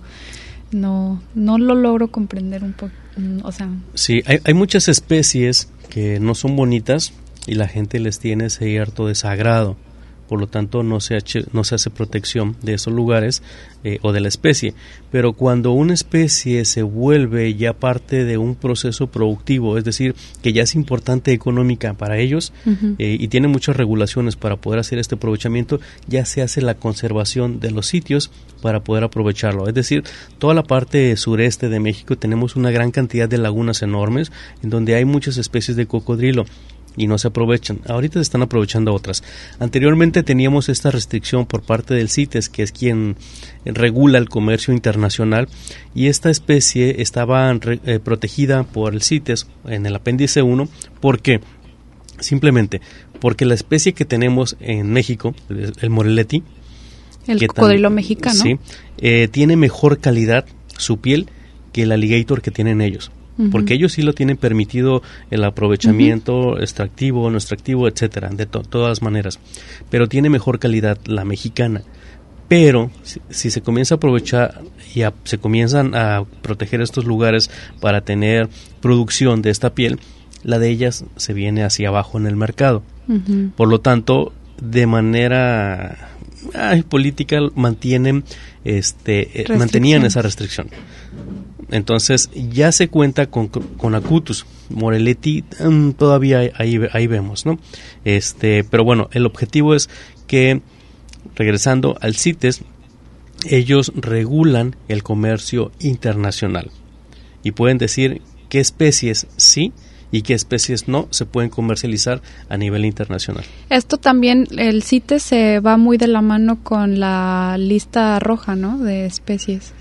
Speaker 3: No no lo logro comprender un poco, o sea.
Speaker 2: Sí, hay, hay muchas especies que no son bonitas y la gente les tiene cierto desagrado. Por lo tanto no se hace, no se hace protección de esos lugares eh, o de la especie. Pero cuando una especie se vuelve ya parte de un proceso productivo, es decir, que ya es importante económica para ellos, uh-huh. eh, y tiene muchas regulaciones para poder hacer este aprovechamiento, ya se hace la conservación de los sitios para poder aprovecharlo. Es decir, toda la parte sureste de México tenemos una gran cantidad de lagunas enormes en donde hay muchas especies de cocodrilo y no se aprovechan. Ahorita se están aprovechando otras. Anteriormente teníamos esta restricción por parte del CITES, que es quien regula el comercio internacional, y esta especie estaba eh, protegida por el CITES en el apéndice uno. ¿Por qué? Simplemente porque la especie que tenemos en México, el Moreletí,
Speaker 3: el cocodrilo tan, mexicano,
Speaker 2: sí, eh, tiene mejor calidad su piel que el alligator que tienen ellos. Uh-huh. Porque ellos sí lo tienen permitido el aprovechamiento uh-huh. extractivo, no extractivo, etcétera, de to- todas maneras. Pero tiene mejor calidad la mexicana. Pero si, si se comienza a aprovechar y a, se comienzan a proteger estos lugares para tener producción de esta piel, la de ellas se viene hacia abajo en el mercado. Uh-huh. Por lo tanto, de manera ay, política mantienen, este, mantenían esa restricción. Entonces ya se cuenta con, con Acutus, Moreletí um, todavía ahí, ahí vemos, ¿no? Este, pero bueno, el objetivo es que, regresando al CITES, ellos regulan el comercio internacional y pueden decir qué especies sí y qué especies no se pueden comercializar a nivel internacional.
Speaker 3: Esto también, el CITES se va muy de la mano con la lista roja, ¿no? De especies.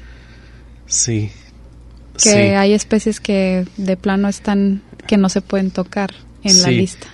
Speaker 2: Sí.
Speaker 3: Que sí. Hay especies que de plano están, que no se pueden tocar en
Speaker 2: sí,
Speaker 3: la lista.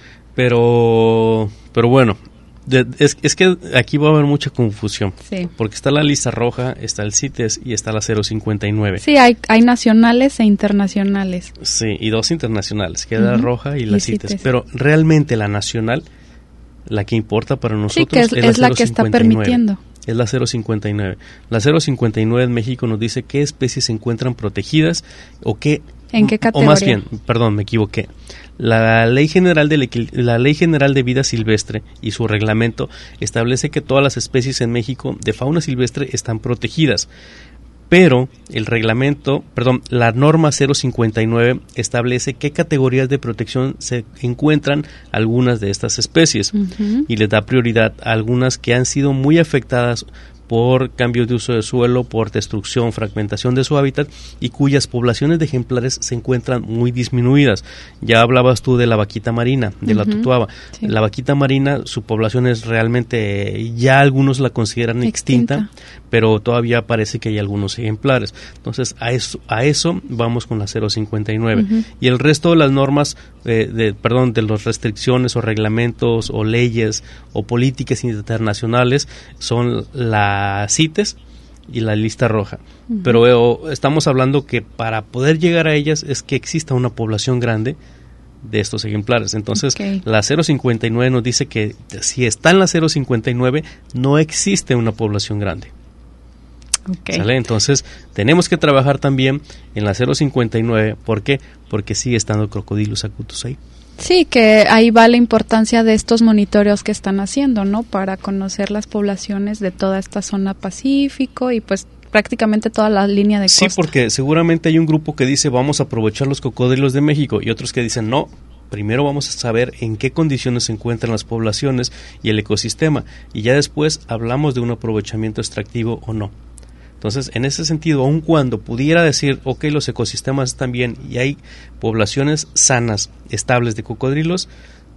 Speaker 2: Pero, pero bueno, de, es, es que aquí va a haber mucha confusión.
Speaker 3: Sí.
Speaker 2: Porque está la lista roja, está el CITES y está la cero cincuenta y nueve.
Speaker 3: Sí, hay, hay nacionales e internacionales.
Speaker 2: Sí, y dos internacionales, que es uh-huh. la roja y la
Speaker 3: y
Speaker 2: CITES.
Speaker 3: CITES.
Speaker 2: Pero realmente la nacional, la que importa para nosotros,
Speaker 3: sí, que es,
Speaker 2: es,
Speaker 3: es
Speaker 2: la,
Speaker 3: la que está permitiendo.
Speaker 2: Es la cero cincuenta y nueve. La cero cincuenta y nueve en México nos dice qué especies se encuentran protegidas o qué...
Speaker 3: ¿En qué categoría?
Speaker 2: O más bien, perdón, me equivoqué. La Ley General de la Ley General de Vida Silvestre y su reglamento establece que todas las especies en México de fauna silvestre están protegidas. Pero el reglamento, perdón, la norma cero cincuenta y nueve establece qué categorías de protección se encuentran algunas de estas especies uh-huh. y les da prioridad a algunas que han sido muy afectadas por cambio de uso de suelo, por destrucción, fragmentación de su hábitat, y cuyas poblaciones de ejemplares se encuentran muy disminuidas. Ya hablabas tú de la vaquita marina, de uh-huh. la tutuaba. Sí. La vaquita marina, su población es realmente, ya algunos la consideran extinta, extinta, pero todavía parece que hay algunos ejemplares. Entonces, a eso, a eso vamos con la cero cincuenta y nueve. Uh-huh. Y el resto de las normas, eh, de, perdón, de las restricciones o reglamentos o leyes o políticas internacionales son la CITES y la lista roja. Uh-huh. Pero eh, estamos hablando que para poder llegar a ellas es que exista una población grande de estos ejemplares. Entonces, okay. la cero cincuenta y nueve nos dice que si está en la cero cincuenta y nueve no existe una población grande. Okay. ¿Sale? Entonces, tenemos que trabajar también en la cero cincuenta y nueve. ¿Por qué? Porque sigue estando Crocodylus acutus ahí.
Speaker 3: Sí, que ahí va la importancia de estos monitoreos que están haciendo, ¿no? Para conocer las poblaciones de toda esta zona Pacífico y pues prácticamente toda la línea de costa.
Speaker 2: Sí, porque seguramente hay un grupo que dice vamos a aprovechar los cocodrilos de México y otros que dicen no, primero vamos a saber en qué condiciones se encuentran las poblaciones y el ecosistema y ya después hablamos de un aprovechamiento extractivo o no. Entonces, en ese sentido, aun cuando pudiera decir, ok, los ecosistemas están bien y hay poblaciones sanas, estables de cocodrilos,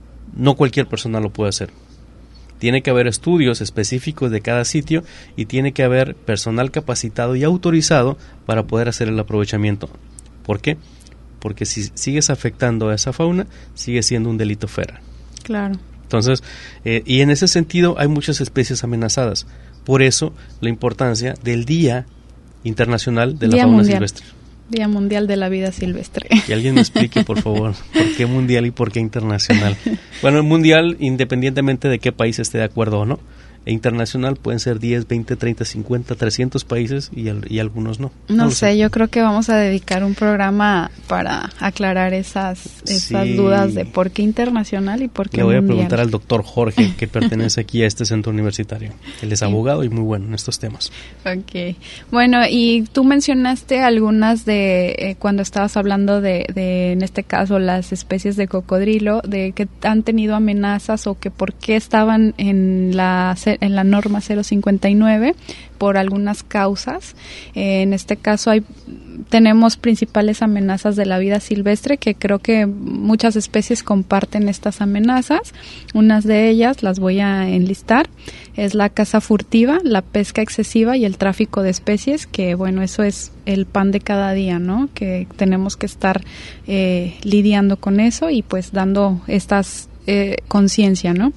Speaker 2: no cualquier persona lo puede hacer. Tiene que haber estudios específicos de cada sitio y tiene que haber personal capacitado y autorizado para poder hacer el aprovechamiento. ¿Por qué? Porque si sigues afectando a esa fauna, sigue siendo un delito federal.
Speaker 3: Claro.
Speaker 2: Entonces, eh, y en ese sentido hay muchas especies amenazadas. Por eso, la importancia del Día Internacional de la
Speaker 3: Día
Speaker 2: Fauna
Speaker 3: Mundial.
Speaker 2: Silvestre.
Speaker 3: Día Mundial de la Vida Silvestre.
Speaker 2: Que alguien me explique, por favor, por qué mundial y por qué internacional. Bueno, el mundial, independientemente de qué país esté de acuerdo o no, e internacional pueden ser diez, veinte, treinta, cincuenta, trescientos países y, el, y algunos no.
Speaker 3: No, no sé, sé, yo creo que vamos a dedicar un programa para aclarar esas, esas sí. dudas de por qué internacional y por qué
Speaker 2: Le voy
Speaker 3: mundial.
Speaker 2: a preguntar al doctor Jorge, que pertenece aquí a este centro universitario. Él es abogado y muy bueno en estos temas.
Speaker 3: Ok. Bueno, y tú mencionaste algunas de, eh, cuando estabas hablando de, de, en este caso, las especies de cocodrilo, de que han tenido amenazas o que por qué estaban en la en la norma cero cincuenta y nueve por algunas causas. Eh, en este caso hay tenemos principales amenazas de la vida silvestre que creo que muchas especies comparten estas amenazas. Unas de ellas las voy a enlistar. Es la caza furtiva, la pesca excesiva y el tráfico de especies, que bueno, eso es el pan de cada día, ¿no? Que tenemos que estar eh, lidiando con eso y pues dando estas eh, conciencia, ¿no?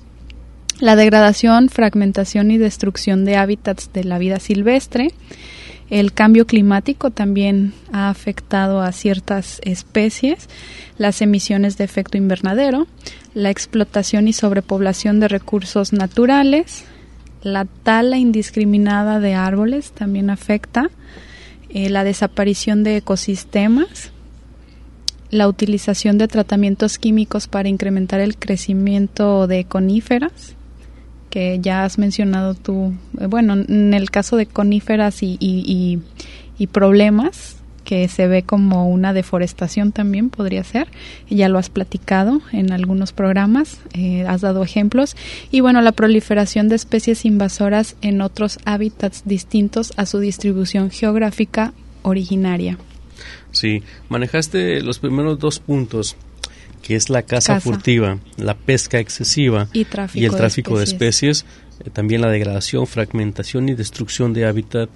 Speaker 3: La degradación, fragmentación y destrucción de hábitats de la vida silvestre. El cambio climático también ha afectado a ciertas especies. Las emisiones de efecto invernadero. La explotación y sobrepoblación de recursos naturales. La tala indiscriminada de árboles también afecta. Eh, la desaparición de ecosistemas. La utilización de tratamientos químicos para incrementar el crecimiento de coníferas, que ya has mencionado tú, bueno, en el caso de coníferas y, y, y, y problemas, que se ve como una deforestación también podría ser, ya lo has platicado en algunos programas, eh, has dado ejemplos, y bueno, la proliferación de especies invasoras en otros hábitats distintos a su distribución geográfica originaria.
Speaker 2: Sí, manejaste los primeros dos puntos, que es la caza, caza. furtiva, la pesca excesiva
Speaker 3: y,
Speaker 2: y el tráfico de especies, de especies eh, también la degradación, fragmentación y destrucción de hábitat.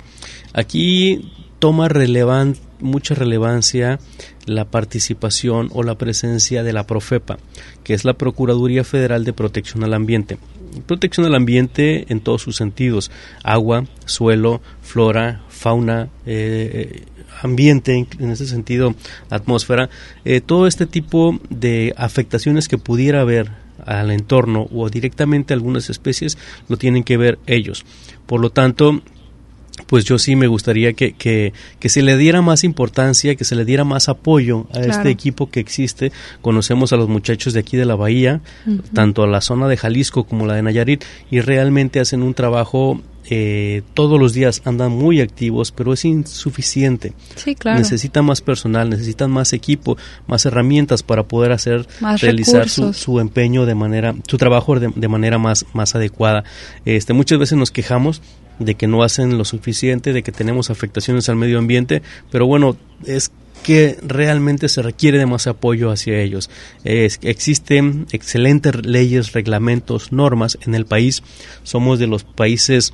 Speaker 2: Aquí toma relevan, mucha relevancia la participación o la presencia de la Profepa, que es la Procuraduría Federal de Protección al Ambiente. Protección al ambiente en todos sus sentidos: agua, suelo, flora, fauna, eh, ambiente, en ese sentido atmósfera, eh, todo este tipo de afectaciones que pudiera haber al entorno o directamente a algunas especies lo tienen que ver ellos. Por lo tanto, pues yo sí me gustaría que, que, que se le diera más importancia, que se le diera más apoyo a claro. este equipo que existe. Conocemos a los muchachos de aquí de la Bahía, uh-huh. tanto a la zona de Jalisco como la de Nayarit, y realmente hacen un trabajo, eh, todos los días andan muy activos, pero es insuficiente.
Speaker 3: Sí, claro.
Speaker 2: Necesitan más personal, necesitan más equipo, más herramientas para poder hacer, más realizar su, su empeño de manera, su trabajo de, de manera más, más adecuada. Este, muchas veces nos quejamos de que no hacen lo suficiente, de que tenemos afectaciones al medio ambiente, pero bueno, es que realmente se requiere de más apoyo hacia ellos. Es, existen excelentes leyes, reglamentos, normas en el país. Somos de los países,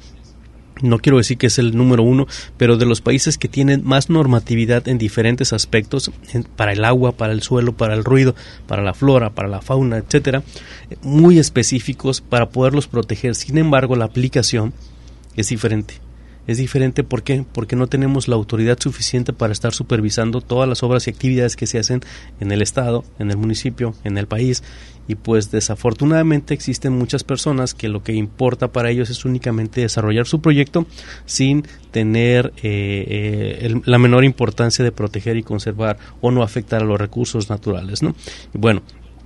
Speaker 2: no quiero decir que es el número uno, pero de los países que tienen más normatividad en diferentes aspectos, en, para el agua, para el suelo, para el ruido, para la flora, para la fauna, etcétera, muy específicos para poderlos proteger. Sin embargo, la aplicación es diferente. Es diferente, ¿por qué? Porque no tenemos la autoridad suficiente para estar supervisando todas las obras y actividades que se hacen en el estado, en el municipio, en el país, y pues desafortunadamente existen muchas personas que lo que importa para ellos es únicamente desarrollar su proyecto sin tener eh, eh, el, la menor importancia de proteger y conservar o no afectar a los recursos naturales, ¿no? Y bueno,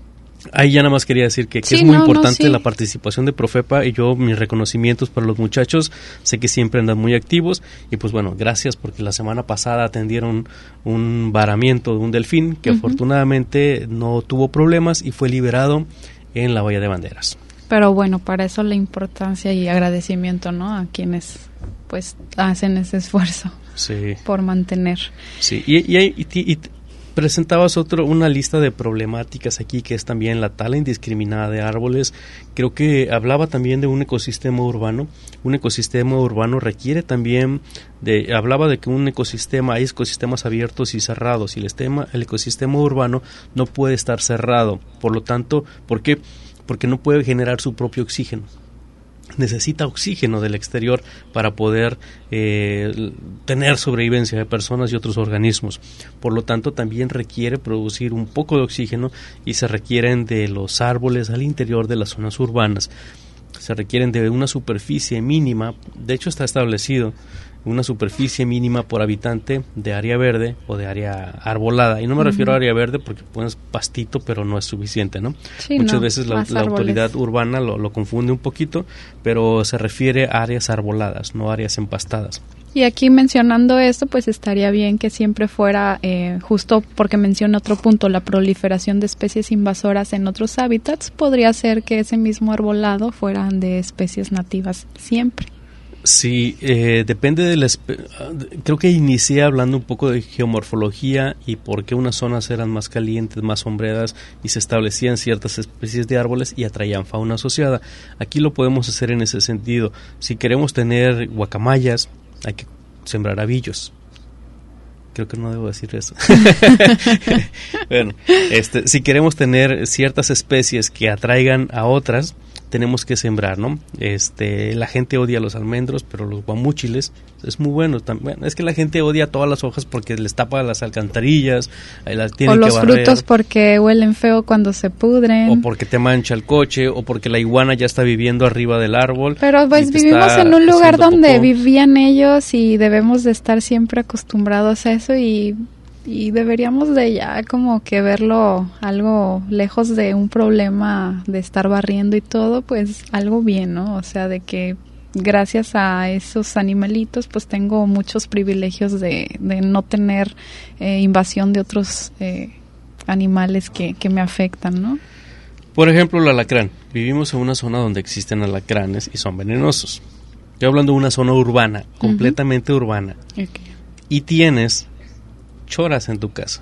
Speaker 2: ahí ya nada más quería decir que, que sí, es muy no, importante no, sí. la participación de Profepa, y yo mis reconocimientos para los muchachos, sé que siempre andan muy activos, y pues bueno, gracias porque la semana pasada atendieron un varamiento de un delfín que uh-huh. afortunadamente no tuvo problemas y fue liberado en la Bahía de Banderas.
Speaker 3: Pero bueno, para eso la importancia y agradecimiento, ¿no?, a quienes pues hacen ese esfuerzo
Speaker 2: sí.
Speaker 3: por mantener.
Speaker 2: Sí, y, y, y, y, y presentabas otro, una lista de problemáticas aquí, que es también la tala indiscriminada de árboles. Creo que hablaba también de un ecosistema urbano. Un ecosistema urbano requiere también de, hablaba de que un ecosistema, hay ecosistemas abiertos y cerrados, y el, estema, el ecosistema urbano no puede estar cerrado. Por lo tanto, ¿por qué? Porque no puede generar su propio oxígeno. Necesita oxígeno del exterior para poder eh, tener sobrevivencia de personas y otros organismos. Por lo tanto, también requiere producir un poco de oxígeno, y se requieren de los árboles al interior de las zonas urbanas. Se requieren de una superficie mínima, de hecho está establecido una superficie mínima por habitante de área verde o de área arbolada, y no me uh-huh. refiero a área verde porque pones pastito, pero no es suficiente, ¿no? Sí, muchas no, veces la, la autoridad urbana lo, lo confunde un poquito, pero se refiere a áreas arboladas, no áreas empastadas.
Speaker 3: Y aquí mencionando esto, pues estaría bien que siempre fuera, eh, justo porque menciona otro punto, la proliferación de especies invasoras en otros hábitats, podría ser que ese mismo arbolado fueran de especies nativas siempre.
Speaker 2: Sí, eh, depende de la espe- creo que inicié hablando un poco de geomorfología y por qué unas zonas eran más calientes, más sombreadas, y se establecían ciertas especies de árboles y atraían fauna asociada. Aquí lo podemos hacer en ese sentido. Si queremos tener guacamayas, hay que sembrar avillos. Creo que no debo decir eso. Bueno, este, si queremos tener ciertas especies que atraigan a otras, tenemos que sembrar, ¿no? Este, la gente odia los almendros, pero los guamúchiles es muy bueno también. Es que la gente odia todas las hojas porque les tapa las alcantarillas, las tienen
Speaker 3: o
Speaker 2: que
Speaker 3: los
Speaker 2: barrer,
Speaker 3: frutos porque huelen feo cuando se pudren,
Speaker 2: o porque te mancha el coche, o porque la iguana ya está viviendo arriba del árbol.
Speaker 3: Pero pues vivimos en un lugar donde popó. Vivían ellos, y debemos de estar siempre acostumbrados a eso, y y deberíamos de ya como que verlo algo lejos de un problema de estar barriendo y todo, pues algo bien, ¿no? O sea, de que gracias a esos animalitos pues tengo muchos privilegios de, de no tener eh, invasión de otros eh, animales que, que me afectan, ¿no?
Speaker 2: Por ejemplo, el alacrán. Vivimos en una zona donde existen alacranes y son venenosos. Estoy hablando de una zona urbana, completamente uh-huh. urbana. Okay. Y tienes choras en tu casa,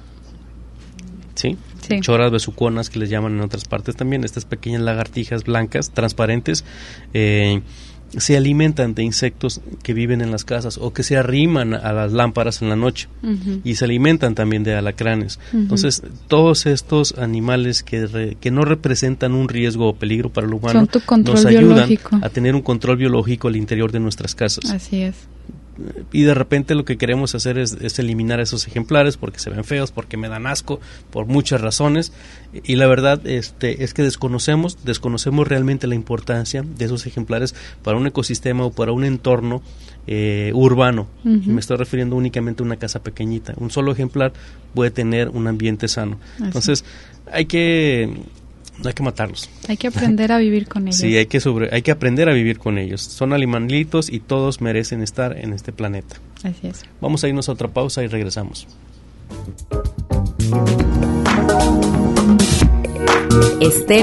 Speaker 2: ¿sí? Sí. Choras besuconas, que les llaman en otras partes también, estas pequeñas lagartijas blancas, transparentes, eh, se alimentan de insectos que viven en las casas o que se arriman a las lámparas en la noche uh-huh. y se alimentan también de alacranes. Uh-huh. Entonces, todos estos animales que, re, que no representan un riesgo o peligro para el humano nos ayudan biológico. a tener un control biológico al interior de nuestras casas.
Speaker 3: Así es.
Speaker 2: Y de repente lo que queremos hacer es, es eliminar esos ejemplares porque se ven feos, porque me dan asco, por muchas razones, y la verdad este, es que desconocemos desconocemos realmente la importancia de esos ejemplares para un ecosistema o para un entorno eh, urbano. Uh-huh. Y me estoy refiriendo únicamente a una casa pequeñita. Un solo ejemplar puede tener un ambiente sano. Así. Entonces hay que No hay que matarlos.
Speaker 3: Hay que aprender a vivir con ellos.
Speaker 2: Sí, hay que sobre, hay que aprender a vivir con ellos. Son animalitos y todos merecen estar en este planeta.
Speaker 3: Así es.
Speaker 2: Vamos a irnos a otra pausa y regresamos.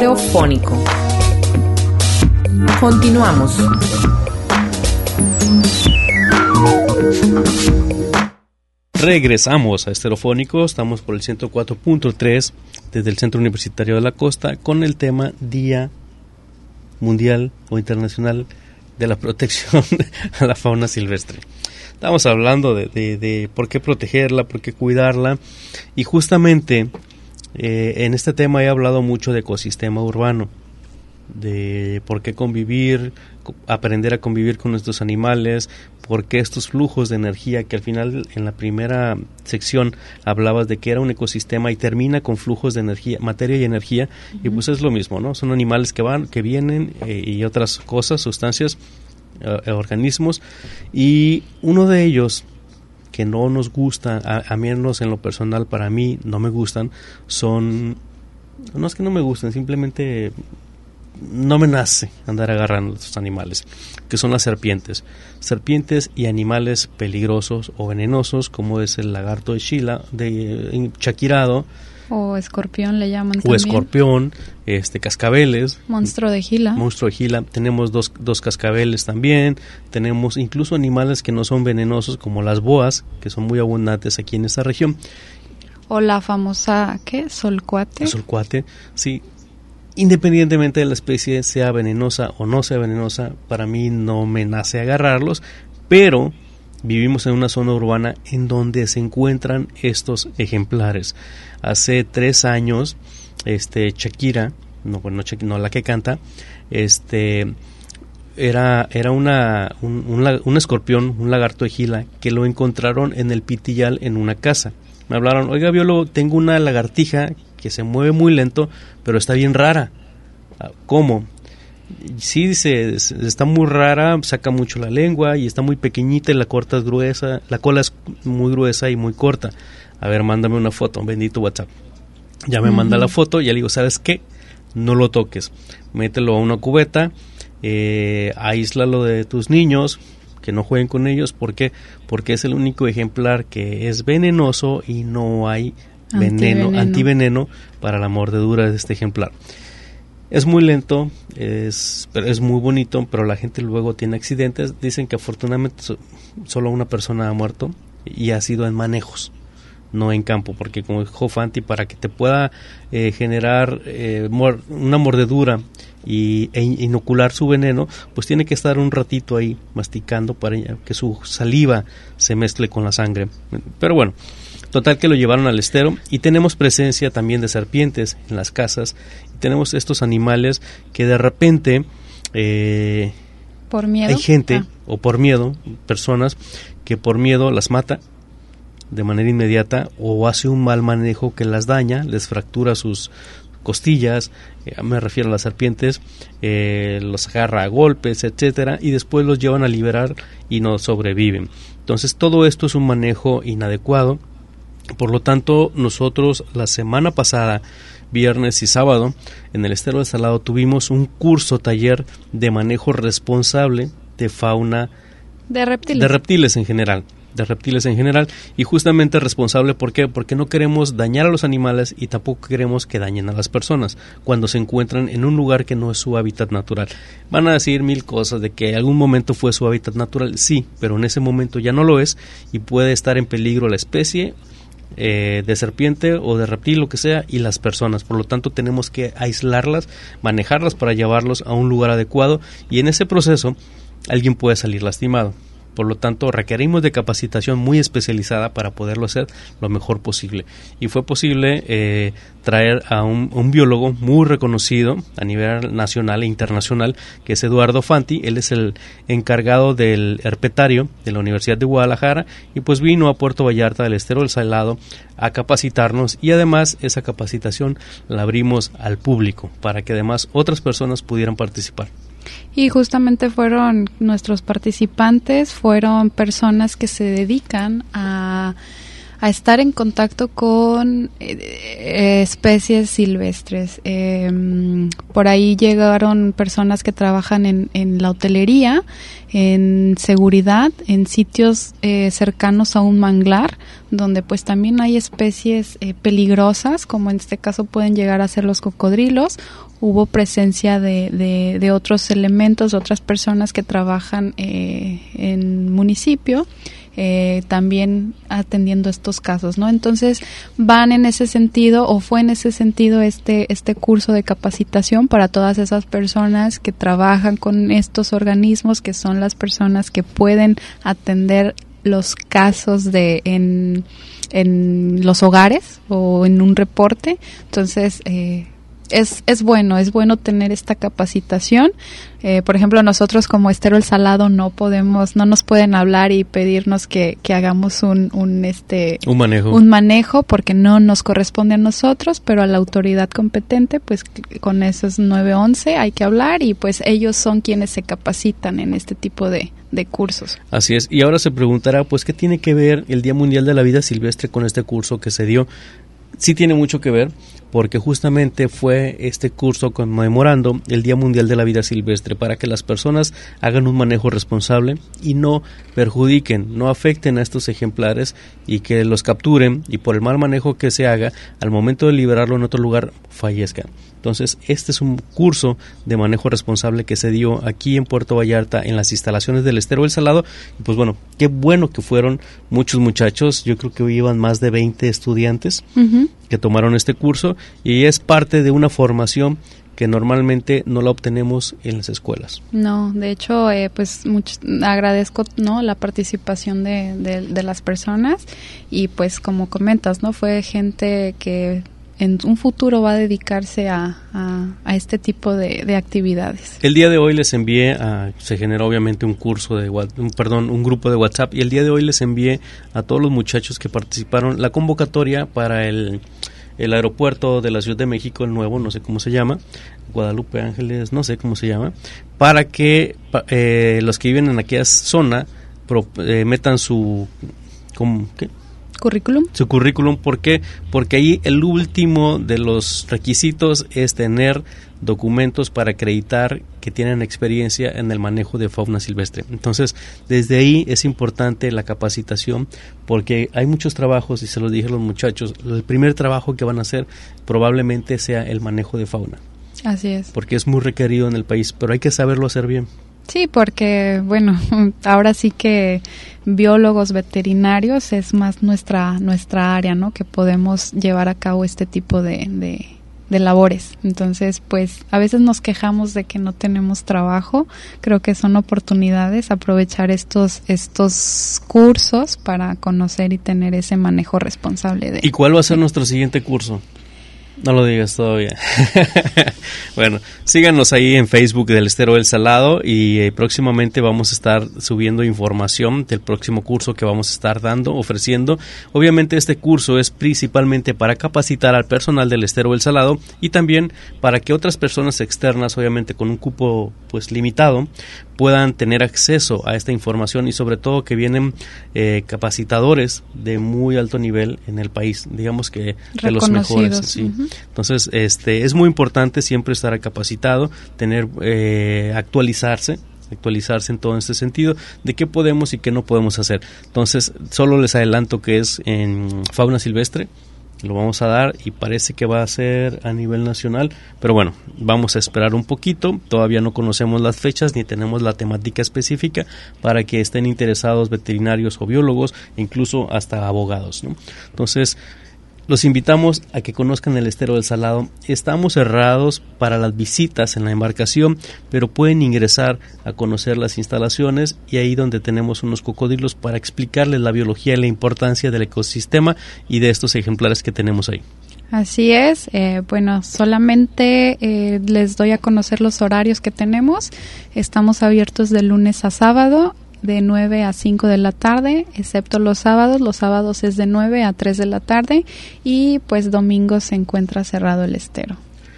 Speaker 1: Estereofónico. Continuamos.
Speaker 2: Regresamos a Estereofónico, estamos por el ciento cuatro punto tres desde el Centro Universitario de la Costa con el tema Día Mundial o Internacional de la Protección a la Fauna Silvestre. Estamos hablando de, de, de por qué protegerla, por qué cuidarla, y justamente eh, en este tema he hablado mucho de ecosistema urbano, de por qué convivir, aprender a convivir con nuestros animales, por qué estos flujos de energía, que al final en la primera sección hablabas de que era un ecosistema y termina con flujos de energía, materia y energía, uh-huh. Y pues es lo mismo, ¿no? Son animales que van, que vienen eh, y otras cosas, sustancias, eh, organismos, y uno de ellos que no nos gusta, a, a menos en lo personal, para mí no me gustan, son, no es que no me gusten, simplemente no me nace andar agarrando a estos animales, que son las serpientes. Serpientes y animales peligrosos o venenosos, como es el lagarto de Sheila, de chaquirado.
Speaker 3: O escorpión le llaman
Speaker 2: o
Speaker 3: también.
Speaker 2: escorpión, este, cascabeles.
Speaker 3: Monstruo de Gila.
Speaker 2: Monstruo de Gila. Tenemos dos, dos cascabeles también. Tenemos incluso animales que no son venenosos, como las boas, que son muy abundantes aquí en esta región.
Speaker 3: O la famosa, ¿qué? Solcuate.
Speaker 2: El solcuate, sí. Independientemente de la especie sea venenosa o no sea venenosa, para mí no me nace agarrarlos, pero vivimos en una zona urbana en donde se encuentran estos ejemplares. Hace tres años, este Shakira, no, bueno, no, no la que canta, este era era una un, un, un escorpión, un lagarto de Gila, que lo encontraron en el Pitillal en una casa. Me hablaron, oiga, biólogo, tengo una lagartija que se mueve muy lento, pero está bien rara. ¿Cómo? Sí, dice, está muy rara, saca mucho la lengua y está muy pequeñita y la corta es gruesa, la cola es muy gruesa y muy corta. A ver, mándame una foto, bendito WhatsApp. Ya me uh-huh. manda la foto y ya le digo, ¿sabes qué? No lo toques, mételo a una cubeta, eh, aíslalo de tus niños, que no jueguen con ellos. ¿Por qué? Porque es el único ejemplar que es venenoso y no hay veneno, antiveneno, antiveneno para la mordedura de este ejemplar. Es muy lento, es, es muy bonito, pero la gente luego tiene accidentes. Dicen que afortunadamente so, solo una persona ha muerto y ha sido en manejos, no en campo, porque como dijo Fanti, para que te pueda eh, generar eh, mor- una mordedura y, e inocular su veneno, pues tiene que estar un ratito ahí masticando para que su saliva se mezcle con la sangre. Pero bueno, total que lo llevaron al estero, y tenemos presencia también de serpientes en las casas, y tenemos estos animales que de repente eh,
Speaker 3: por miedo
Speaker 2: hay gente,
Speaker 3: ah.
Speaker 2: o por miedo, personas que por miedo las mata de manera inmediata, o hace un mal manejo que las daña, les fractura sus costillas, eh, me refiero a las serpientes, eh, los agarra a golpes, etcétera, y después los llevan a liberar y no sobreviven. Entonces todo esto es un manejo inadecuado. Por lo tanto, nosotros la semana pasada, viernes y sábado, en el Estero del Salado tuvimos un curso taller de manejo responsable de fauna,
Speaker 3: de reptiles,
Speaker 2: de reptiles en general, de reptiles en general, y justamente responsable, ¿por qué? Porque no queremos dañar a los animales y tampoco queremos que dañen a las personas cuando se encuentran en un lugar que no es su hábitat natural. Van a decir mil cosas de que en algún momento fue su hábitat natural, sí, pero en ese momento ya no lo es y puede estar en peligro la especie Eh, de serpiente o de reptil, lo que sea, y las personas. Por lo tanto, tenemos que aislarlas, manejarlas para llevarlos a un lugar adecuado, y en ese proceso alguien puede salir lastimado. Por lo tanto, requerimos de capacitación muy especializada para poderlo hacer lo mejor posible. Y fue posible eh, traer a un, un biólogo muy reconocido a nivel nacional e internacional, que es Eduardo Fanti. Él es el encargado del herpetario de la Universidad de Guadalajara, y pues vino a Puerto Vallarta del Estero del Salado a capacitarnos, y además esa capacitación la abrimos al público para que además otras personas pudieran participar.
Speaker 3: Y justamente fueron nuestros participantes, fueron personas que se dedican a, a estar en contacto con eh, especies silvestres. Eh, por ahí llegaron personas que trabajan en, en la hotelería, en seguridad, en sitios eh, cercanos a un manglar, donde pues también hay especies eh, peligrosas, como en este caso pueden llegar a ser los cocodrilos. Hubo presencia de, de, de otros elementos, de otras personas que trabajan eh, en municipio, eh, también atendiendo estos casos, ¿no? Entonces van en ese sentido, o fue en ese sentido este, este curso de capacitación para todas esas personas que trabajan con estos organismos, que son las personas que pueden atender los casos de en, en los hogares o en un reporte. Entonces, eh, Es, es bueno, es bueno tener esta capacitación. Eh, por ejemplo, nosotros como Estero El Salado no podemos, no nos pueden hablar y pedirnos que, que hagamos un, un este
Speaker 2: un manejo.
Speaker 3: un manejo porque no nos corresponde a nosotros, pero a la autoridad competente, pues con esos nueve once hay que hablar y pues ellos son quienes se capacitan en este tipo de, de cursos.
Speaker 2: Así es. Y ahora se preguntará, pues, ¿qué tiene que ver el Día Mundial de la Vida Silvestre con este curso que se dio? Sí tiene mucho que ver, porque justamente fue este curso conmemorando el Día Mundial de la Vida Silvestre para que las personas hagan un manejo responsable y no perjudiquen, no afecten a estos ejemplares y que los capturen y por el mal manejo que se haga, al momento de liberarlo en otro lugar, fallezcan. Entonces, este es un curso de manejo responsable que se dio aquí en Puerto Vallarta en las instalaciones del Estero El Salado. Y pues bueno, qué bueno que fueron muchos muchachos, yo creo que iban más de veinte estudiantes uh-huh. que tomaron este curso y es parte de una formación que normalmente no la obtenemos en las escuelas.
Speaker 3: No, de hecho, eh, pues mucho, agradezco no la participación de, de, de las personas y pues como comentas, no fue gente que en un futuro va a dedicarse a, a, a este tipo de, de actividades.
Speaker 2: El día de hoy les envié, a, se generó obviamente un curso de, un, perdón, un grupo de WhatsApp y el día de hoy les envié a todos los muchachos que participaron la convocatoria para el, el aeropuerto de la Ciudad de México, el nuevo, no sé cómo se llama, Guadalupe Ángeles, no sé cómo se llama, para que eh, los que viven en aquella zona pro, eh, metan su... ¿cómo, qué?
Speaker 3: currículum.
Speaker 2: Su currículum, ¿por qué? Porque ahí el último de los requisitos es tener documentos para acreditar que tienen experiencia en el manejo de fauna silvestre. Entonces, desde ahí es importante la capacitación porque hay muchos trabajos, y se los dije a los muchachos, el primer trabajo que van a hacer probablemente sea el manejo de fauna.
Speaker 3: Así es.
Speaker 2: Porque es muy requerido en el país, pero hay que saberlo hacer bien.
Speaker 3: Sí, porque, bueno, ahora sí que biólogos veterinarios es más nuestra nuestra área, ¿no? Que podemos llevar a cabo este tipo de, de, de labores. Entonces, pues, a veces nos quejamos de que no tenemos trabajo. Creo que son oportunidades aprovechar estos estos cursos para conocer y tener ese manejo responsable de.
Speaker 2: ¿Y cuál va a ser nuestro siguiente curso? No lo digas todavía. Bueno, síganos ahí en Facebook del Estero El Salado y eh, próximamente vamos a estar subiendo información del próximo curso que vamos a estar dando, ofreciendo. Obviamente este curso es principalmente para capacitar al personal del Estero El Salado y también para que otras personas externas, obviamente con un cupo pues limitado, puedan tener acceso a esta información y sobre todo que vienen eh, capacitadores de muy alto nivel en el país, digamos que de los mejores. Sí. Uh-huh. Entonces, este es muy importante siempre estar capacitado, tener eh, actualizarse, actualizarse en todo este sentido de qué podemos y qué no podemos hacer. Entonces, solo les adelanto que es en fauna silvestre. Lo vamos a dar y parece que va a ser a nivel nacional, pero bueno, vamos a esperar un poquito, todavía no conocemos las fechas ni tenemos la temática específica para que estén interesados veterinarios o biólogos, incluso hasta abogados, ¿no? Entonces, los invitamos a que conozcan el Estero del Salado. Estamos cerrados para las visitas en la embarcación, pero pueden ingresar a conocer las instalaciones y ahí donde tenemos unos cocodrilos para explicarles la biología y la importancia del ecosistema y de estos ejemplares que tenemos ahí.
Speaker 3: Así es, eh, bueno, solamente eh, les doy a conocer los horarios que tenemos. Estamos abiertos de lunes a sábado, de nueve a cinco de la tarde, excepto los sábados. Los sábados es de nueve a tres de la tarde y pues domingos se encuentra cerrado el estero.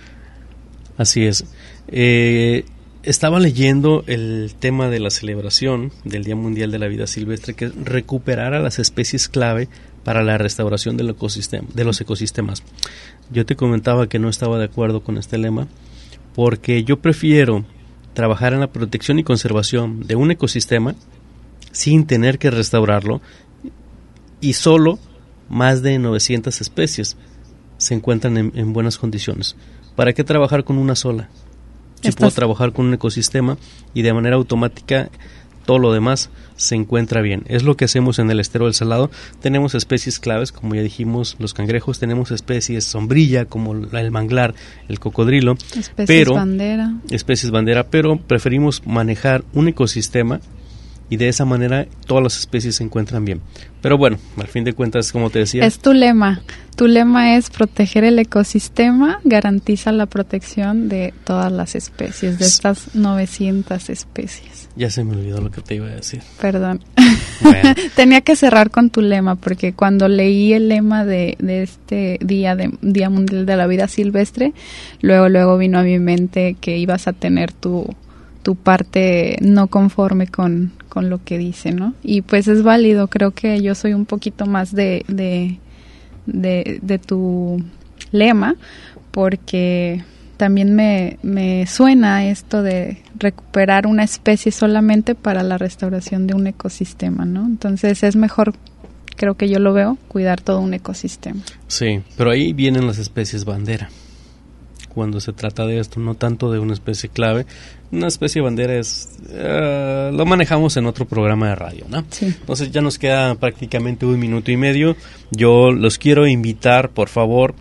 Speaker 2: Así es. Eh, estaba leyendo el tema de la celebración del Día Mundial de la Vida Silvestre, que es recuperar a las especies clave para la restauración del ecosistema, de los ecosistemas. Yo te comentaba que no estaba de acuerdo con este lema porque yo prefiero trabajar en la protección y conservación de un ecosistema sin tener que restaurarlo y solo más de novecientas especies se encuentran en, en buenas condiciones. ¿Para qué trabajar con una sola? Si puedo trabajar con un ecosistema y de manera automática todo lo demás se encuentra bien. Es lo que hacemos en el estero del Salado. Tenemos especies claves, como ya dijimos, los cangrejos, tenemos especies sombrilla, como el manglar, el cocodrilo,
Speaker 3: especies
Speaker 2: pero,
Speaker 3: bandera.
Speaker 2: especies bandera, pero preferimos manejar un ecosistema y de esa manera todas las especies se encuentran bien. Pero bueno, al fin de cuentas, como te decía...
Speaker 3: Es tu lema. Tu lema es proteger el ecosistema, garantiza la protección de todas las especies, de estas novecientas especies.
Speaker 2: Ya se me olvidó lo que te iba a decir.
Speaker 3: Perdón.
Speaker 2: Bueno.
Speaker 3: Tenía que cerrar con tu lema, porque cuando leí el lema de, de este día, de Día Mundial de la Vida Silvestre, luego, luego vino a mi mente que ibas a tener tu... tu parte no conforme con, con lo que dice, ¿no? Y pues es válido, creo que yo soy un poquito más de, de, de, de tu lema, porque también me, me suena esto de recuperar una especie solamente para la restauración de un ecosistema, ¿no? Entonces es mejor, creo que yo lo veo, cuidar todo un ecosistema.
Speaker 2: Sí, pero ahí vienen las especies bandera. Cuando se trata de esto, no tanto de una especie clave. Una especie bandera es... Uh, lo manejamos en otro programa de radio, ¿no?
Speaker 3: Sí.
Speaker 2: Entonces ya nos queda prácticamente un minuto y medio. Yo los quiero invitar, por favor,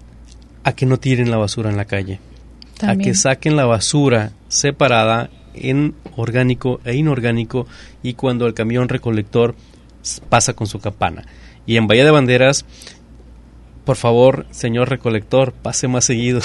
Speaker 2: a que no tiren la basura en la calle. También. A que saquen la basura separada en orgánico e inorgánico, y cuando el camión recolector pasa con su campana. Y en Bahía de Banderas... Por favor, señor recolector, pase más seguido.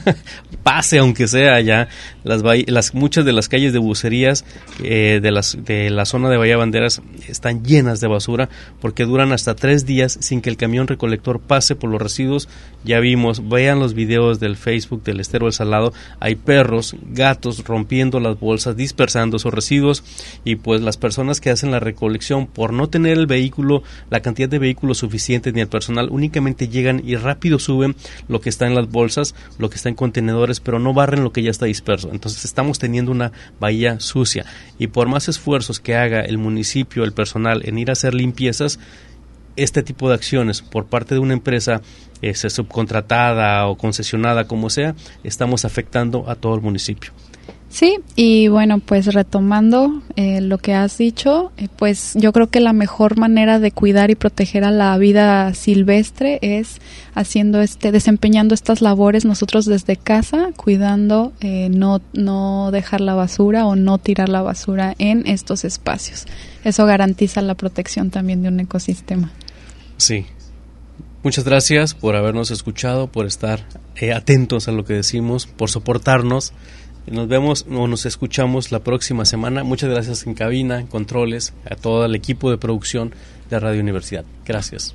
Speaker 2: Pase, aunque sea allá. Las, las muchas de las calles de bucerías eh, de, las, de la zona de Bahía Banderas están llenas de basura, porque duran hasta tres días sin que el camión recolector pase por los residuos. Ya vimos, vean los videos del Facebook del Estero del Salado. Hay perros, gatos rompiendo las bolsas, dispersando esos residuos, y pues las personas que hacen la recolección, por no tener el vehículo, la cantidad de vehículos suficientes ni el personal, únicamente llegan y rápido suben lo que está en las bolsas, lo que está en contenedores, pero no barren lo que ya está disperso. Entonces estamos teniendo una bahía sucia, y por más esfuerzos que haga el municipio, el personal en ir a hacer limpiezas, este tipo de acciones por parte de una empresa eh, subcontratada o concesionada, como sea, estamos afectando a todo el municipio.
Speaker 3: Sí, y bueno, pues retomando eh, lo que has dicho, eh, pues yo creo que la mejor manera de cuidar y proteger a la vida silvestre es haciendo este, desempeñando estas labores nosotros desde casa, cuidando, eh, no, no dejar la basura o no tirar la basura en estos espacios. Eso garantiza la protección también de un ecosistema.
Speaker 2: Sí. Muchas gracias por habernos escuchado, por estar eh, atentos a lo que decimos, por soportarnos. Nos vemos o nos escuchamos la próxima semana. Muchas gracias en cabina, en controles, a todo el equipo de producción de Radio Universidad. Gracias.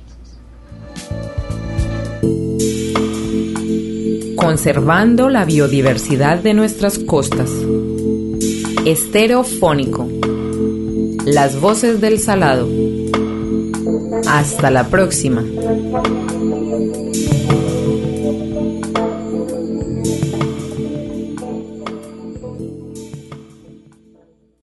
Speaker 1: Conservando la biodiversidad de nuestras costas. Estero Fónico. Las voces del Salado. Hasta la próxima.